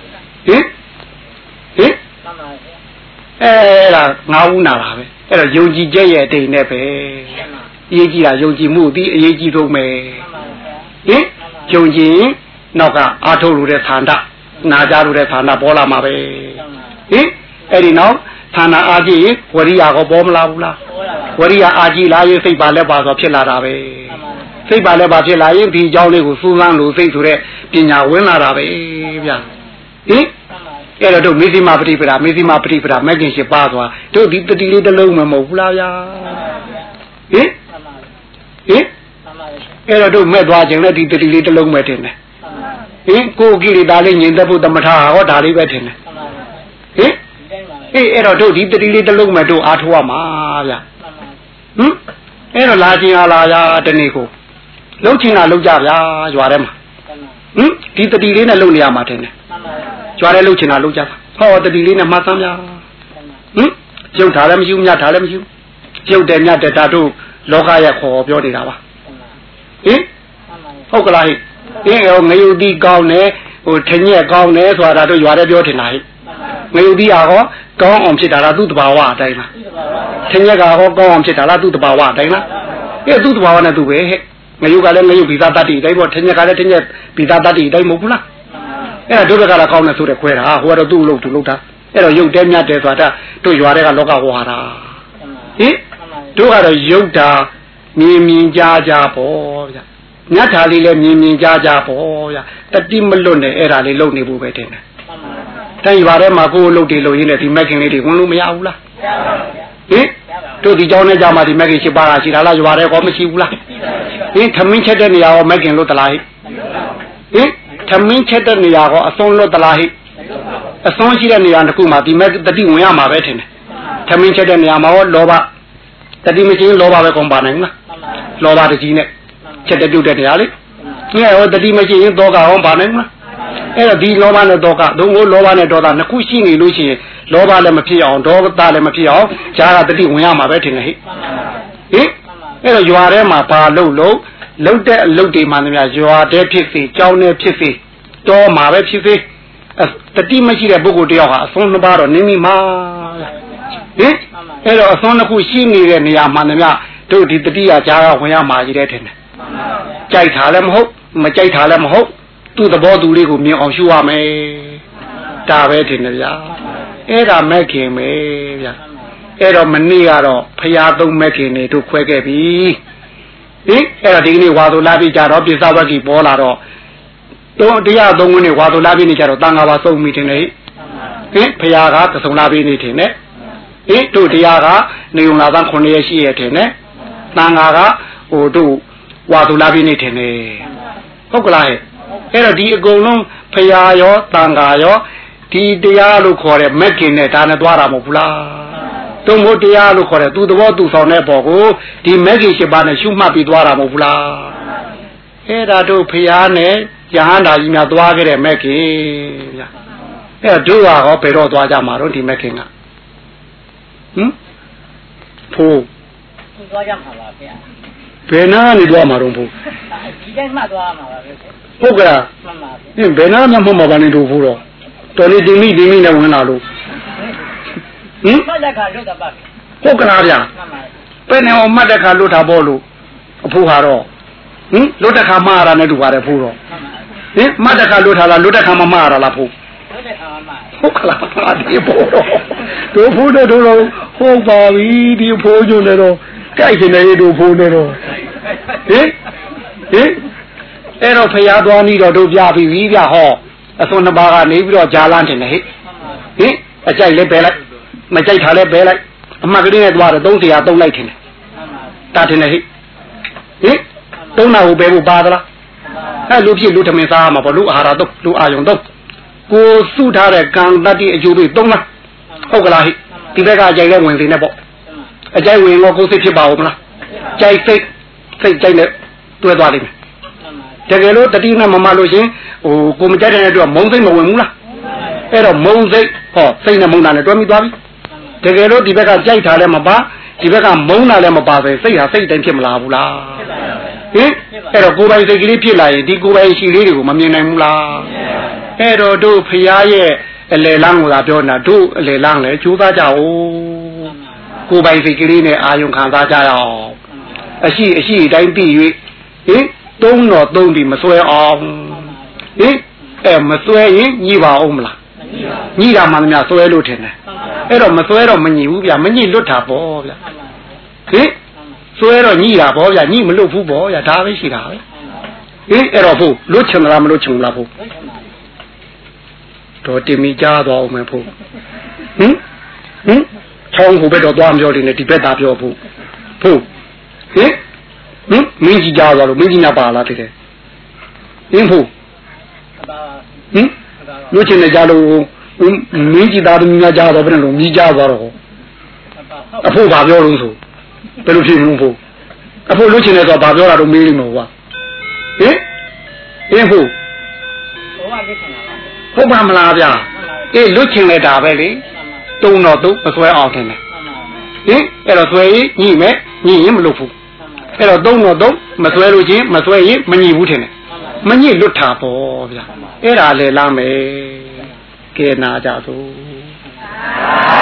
Era ngau nara be. Era yongji jaya deh ni be. Yeji lah yongji mudi, yeji tu me. Yongji nak atau luar thanda, najar luar thanda bola ma be. Eri nak thanda aji, wariya ko bom la pula. Wariya aji lah ye sei balik bahasa pila rabe. Sei balik bahasa pila ye di jauh ni usulan lu sei sure pinya wena rabe. Ya. Era tu mesti mapri pera, macam siapa tu? Tu di tadi tu lalu memang pula ya. Era tu medwa jangan di tadi tu lalu macam ni. Kau kiri dali ni dah pun tamatha, kau dali macam ni. Era tu di tadi tu lalu macam athwa ma ya. Era lagi ala ya teniku. Lalu cina lalu jaya juara mah. Di tadi ni lalu ni amat ni. Juara lalu cina lalu jaya. Kau tadi ni macam ya. Jauh dalam jauh nya dalam jauh. Jauh denya dah tu lokaya kau biar di rawa. Kau kelai. Ngayu di kau ni, tanya kau ni suara tu juara biar di naik. Ngayu di aku kau om si darah tu terbawa ada mana. Tanya kau om si darah tu terbawa ada mana. Tu terbawa na tu be. Ngayu kalau ngayu bisa tadi, tapi buat tanya kalau tanya bisa tadi, tapi mau pula. Dua kalau kau na sudah kuera, huara tu lu dah. Yuk demnya deh suara tu juara kalau kau huara. Dua kalau yuk dah mimi jaja po ya. Nyata li le mimi jaja po ya. Tadi melon deh era li lu ni bu beten. Tapi juara maku lu di lu ini di makin ni di kau lu maya ula. Tu di jauh ni jama di makin si baga si lala juara kau mesti ula. Thamin cedera ni awak makin lu terlahir. Thamin cedera ni awak asal lu terlahir. Asal cedera ni awak aku mati makin tadi muya ma beten. Thamin cedera ni awak loba. Tadi mesti loba be komponen lah. Loba di sini. Cedera tu dah ni. Ni awak tadi mesti doga komponen lah. Di loba ni doga. Dulu loba ni doga. Nak kusi ni lu si. Loba le mesti awak, doga le mesti awak. Cara tadi muya ma beten ni. Juara ma pa lu de mana ni juara de pisi, jauh ni pisi. Tu ma be pisi. Tadi mesti le buku dia awak. Asal baru ni ma. Asal nak kusi ni le ni mana ni. Tu di tadi cara muya ma jadi ni. Cai thale mahuk, macai thale mahuk. Tu tu bawa dulu ku mi orang syua me. Dah beten ni ya. Era makin me ya. Era meni aro, payah tu makin ni tu kuat ke bi. အဲ့ဒါဒီကနေ့ဝါဆိုလာပြီးကြတော့ပြစ္ဆဝကိပေါ်လာတော့တော့တရားသုံးခုနဲ့ဝါဆိုလာပြီးနေကြတော့တန်ခါပါစုံမိတင်လေဖရာကသစုံလာပြီးနေတင်နဲ့တို့တရားကနေုံလာသား9ရက်ရှိရတင်နဲ့တန်ခါကဟိုတို့ဝါဆိုလာပြီးနေတင်နေဟုတ်ကလားအဲ့တော့ဒီအကုန်လုံးဖရာရောတန်ခါရောဒီတရားလို့ခေါ်တဲ့မက်ကင်နဲ့ဒါနဲ့သွားတာမဟုတ်ဘူးလားတုံ့မို့တရားလို့ခေါ်တဲ့သူသဘောသူဆောင်တဲ့ဘောကိုဒီမက်ကင်7ပါးနဲ့ရှုမှတ်ပြီးသွားတာမဟုတ်ဘူးလားအဲ့ဒါတို့ဖရာနဲ့ယဟန္တာကြီးများသွားခဲ့တဲ့မက်ကင်ဗျာအဲ့တို့ကဟောဘယ်တော့သွားကြမှာတော့ဒီမက်ကင်ကဖိုးသွားကြမှာပါဗျာဘယ်နာနေသွားမှာတော့ဖိုးဒီတိုင်းမှသွားမှာပါဗျာဟုတ်ကလားမှန်ပါဗျာဘယ်နာမှမပါနဲ့တို့ဖိုးတော့တော်လေးတင်မိနဲ့ဝင်လာလို့မှတ်တဲ့ခါလွတ်တာပါဟုတ်ကလားဗျာမှန်ပါဘယ်နဲ့ဟောမှတ်တဲ့ခါလွတ်တာပေါ့လို့အဖိုးဟာတော့လွတ်တဲ့ခါမှားရတာနဲ့တူပါတယ်ဖိုးတော့မှတ်တဲ့ခါလွတ်ထားလားလွတ်တဲ့ခါမမှားရလားဖိုးလွတ်တဲ့ခါမှာဟုတ်ကလားဒီဖိုးတော့တို့ဖိုးတို့ဟုတ်ပါပြီဒီဖိုးကျုံနေတော့ကြိုက်နေတယ်တို့ဖိုးနေတော့အဲ့တော့ဖျားသွားပြီးတော့တို့ပြပြီဗျာဟောအစွန်နှစ်ပါးကနေပြီးတော့ဂျာလန်းတင်တယ်အကြိုက်လဲပဲလိုက်မကြိုက်ထားလဲပဲလိုက်အမှတ်ကလေးနဲ့သွားတယ်300 3လိုက်ထင်တယ်တာထင်တယ်3နာကိုပဲဖို့ပါသလားအဲ့လူဖြစ်လူထမင်းစားမှာပေါ့လူအာဟာရတော့လူအာယုံတော့ကိုစုထားတဲ့ကံတတ္တိအကျိုးပေး3လားဟုတ်ကလားဒီဘက်ကအကြိုက်လဲဝင်နေပေါ့အကြိုက်ဝင်တော့ကိုယ်စိတ်ဖြစ်ပါဦးမလားကြိုက်စိတ်ကြိုက်နဲ့တွဲသွားလိမ့်မယ်တကယ်လို့တတိနဲ့မမလို့ရှင်ဟိုကိုမကြိုက်တဲ့အတွက်မုံစိတ်မဝင်ဘူးလားအဲ့တော့မုံစိတ်ဟောစိတ်နဲ့မုံတာနဲ့တွဲမိသွားပြီတကယ်လို့ဒီဘက်ကကြိုက်တာလည်းမပါဒီဘက်ကမုံတာလည်းမပါပဲစိတ်ဟာစိတ်တိုင်းဖြစ်မလာဘူးလားအဲ့တော့ကိုယ်ပိုင်စိတ်ကလေးဖြစ်လာရင်ဒီကိုယ်ပိုင်ရှိလေးတွေကိုမမြင်နိုင်ဘူးလားအဲ့တော့တို့ဖရာရဲ့အလေလန်းကိုသာပြောနေတာတို့အလေလန်းလည်းကြိုးစားကြအောင်ကိုယ်ပိုင်စိတ်ကလေးနဲ့အာယုံခံစားကြရအောင်အရှိတိုင်းပြီး၍သုံးတော့သုံးပြီးမစွဲအောင်မစွဲရင်ညှိပါအောင်မလားညှိတာမှမများစွဲလို့ထင်တယ်အဲ့တော့မစွဲတော့မညှိဘူးဗျာမညှိလွတ်တာပေါ့ဗျာစွဲတော့ညှိတာပေါ့ဗျာညှိမလွတ်ဘူးပေါ့ဗျာဒါပဲရှိတာပဲအဲ့တော့ဖို့လွတ်ချင်လားမလွတ်ချင်ဘူးလားဖို့တော့တင်မိကြသွားအောင်မယ်ဖို့ချောင်းဟိုဘက်တော့သွားမပြောတယ်နဲ့ဒီဘက်သာပြောဖို့မင်းကြီးကြသွားလို့မင်းကြီးနာပါလားတဲ့ဖို့လွတ်ချင်တဲ့ကြလို့မင်းကြီးသားသမီးများကြတော့ဘယ်လိုမြည်ကြသွားတော့အဖို့ဘာပြောလို့ဆိုဘယ်လိုဖြစ်လို့ဖို့အဖို့လွတ်ချင်တယ်ဆိုတော့ဘာပြောတာတော့မေးလိမ့်မယ်ကွာဖို့ဟုတ်ပါမလားဗျာလွတ်ချင်နေတာပဲလေတုံတော့သူမဆွဲအောင်တင်တယ်အဲ့တော့ဆွဲရင်ညှိမယ်ညှိရင်မလွတ်ဘူးအဲ့တော့တုံတော့မဆွဲလို့ချင်းမဆွဲရင်မညှိဘူးထင်တယ်မညှိလွတ်တာပေါ့ဗျာအဲ့ဒါလေလားမယ်ကဲနာကြသို့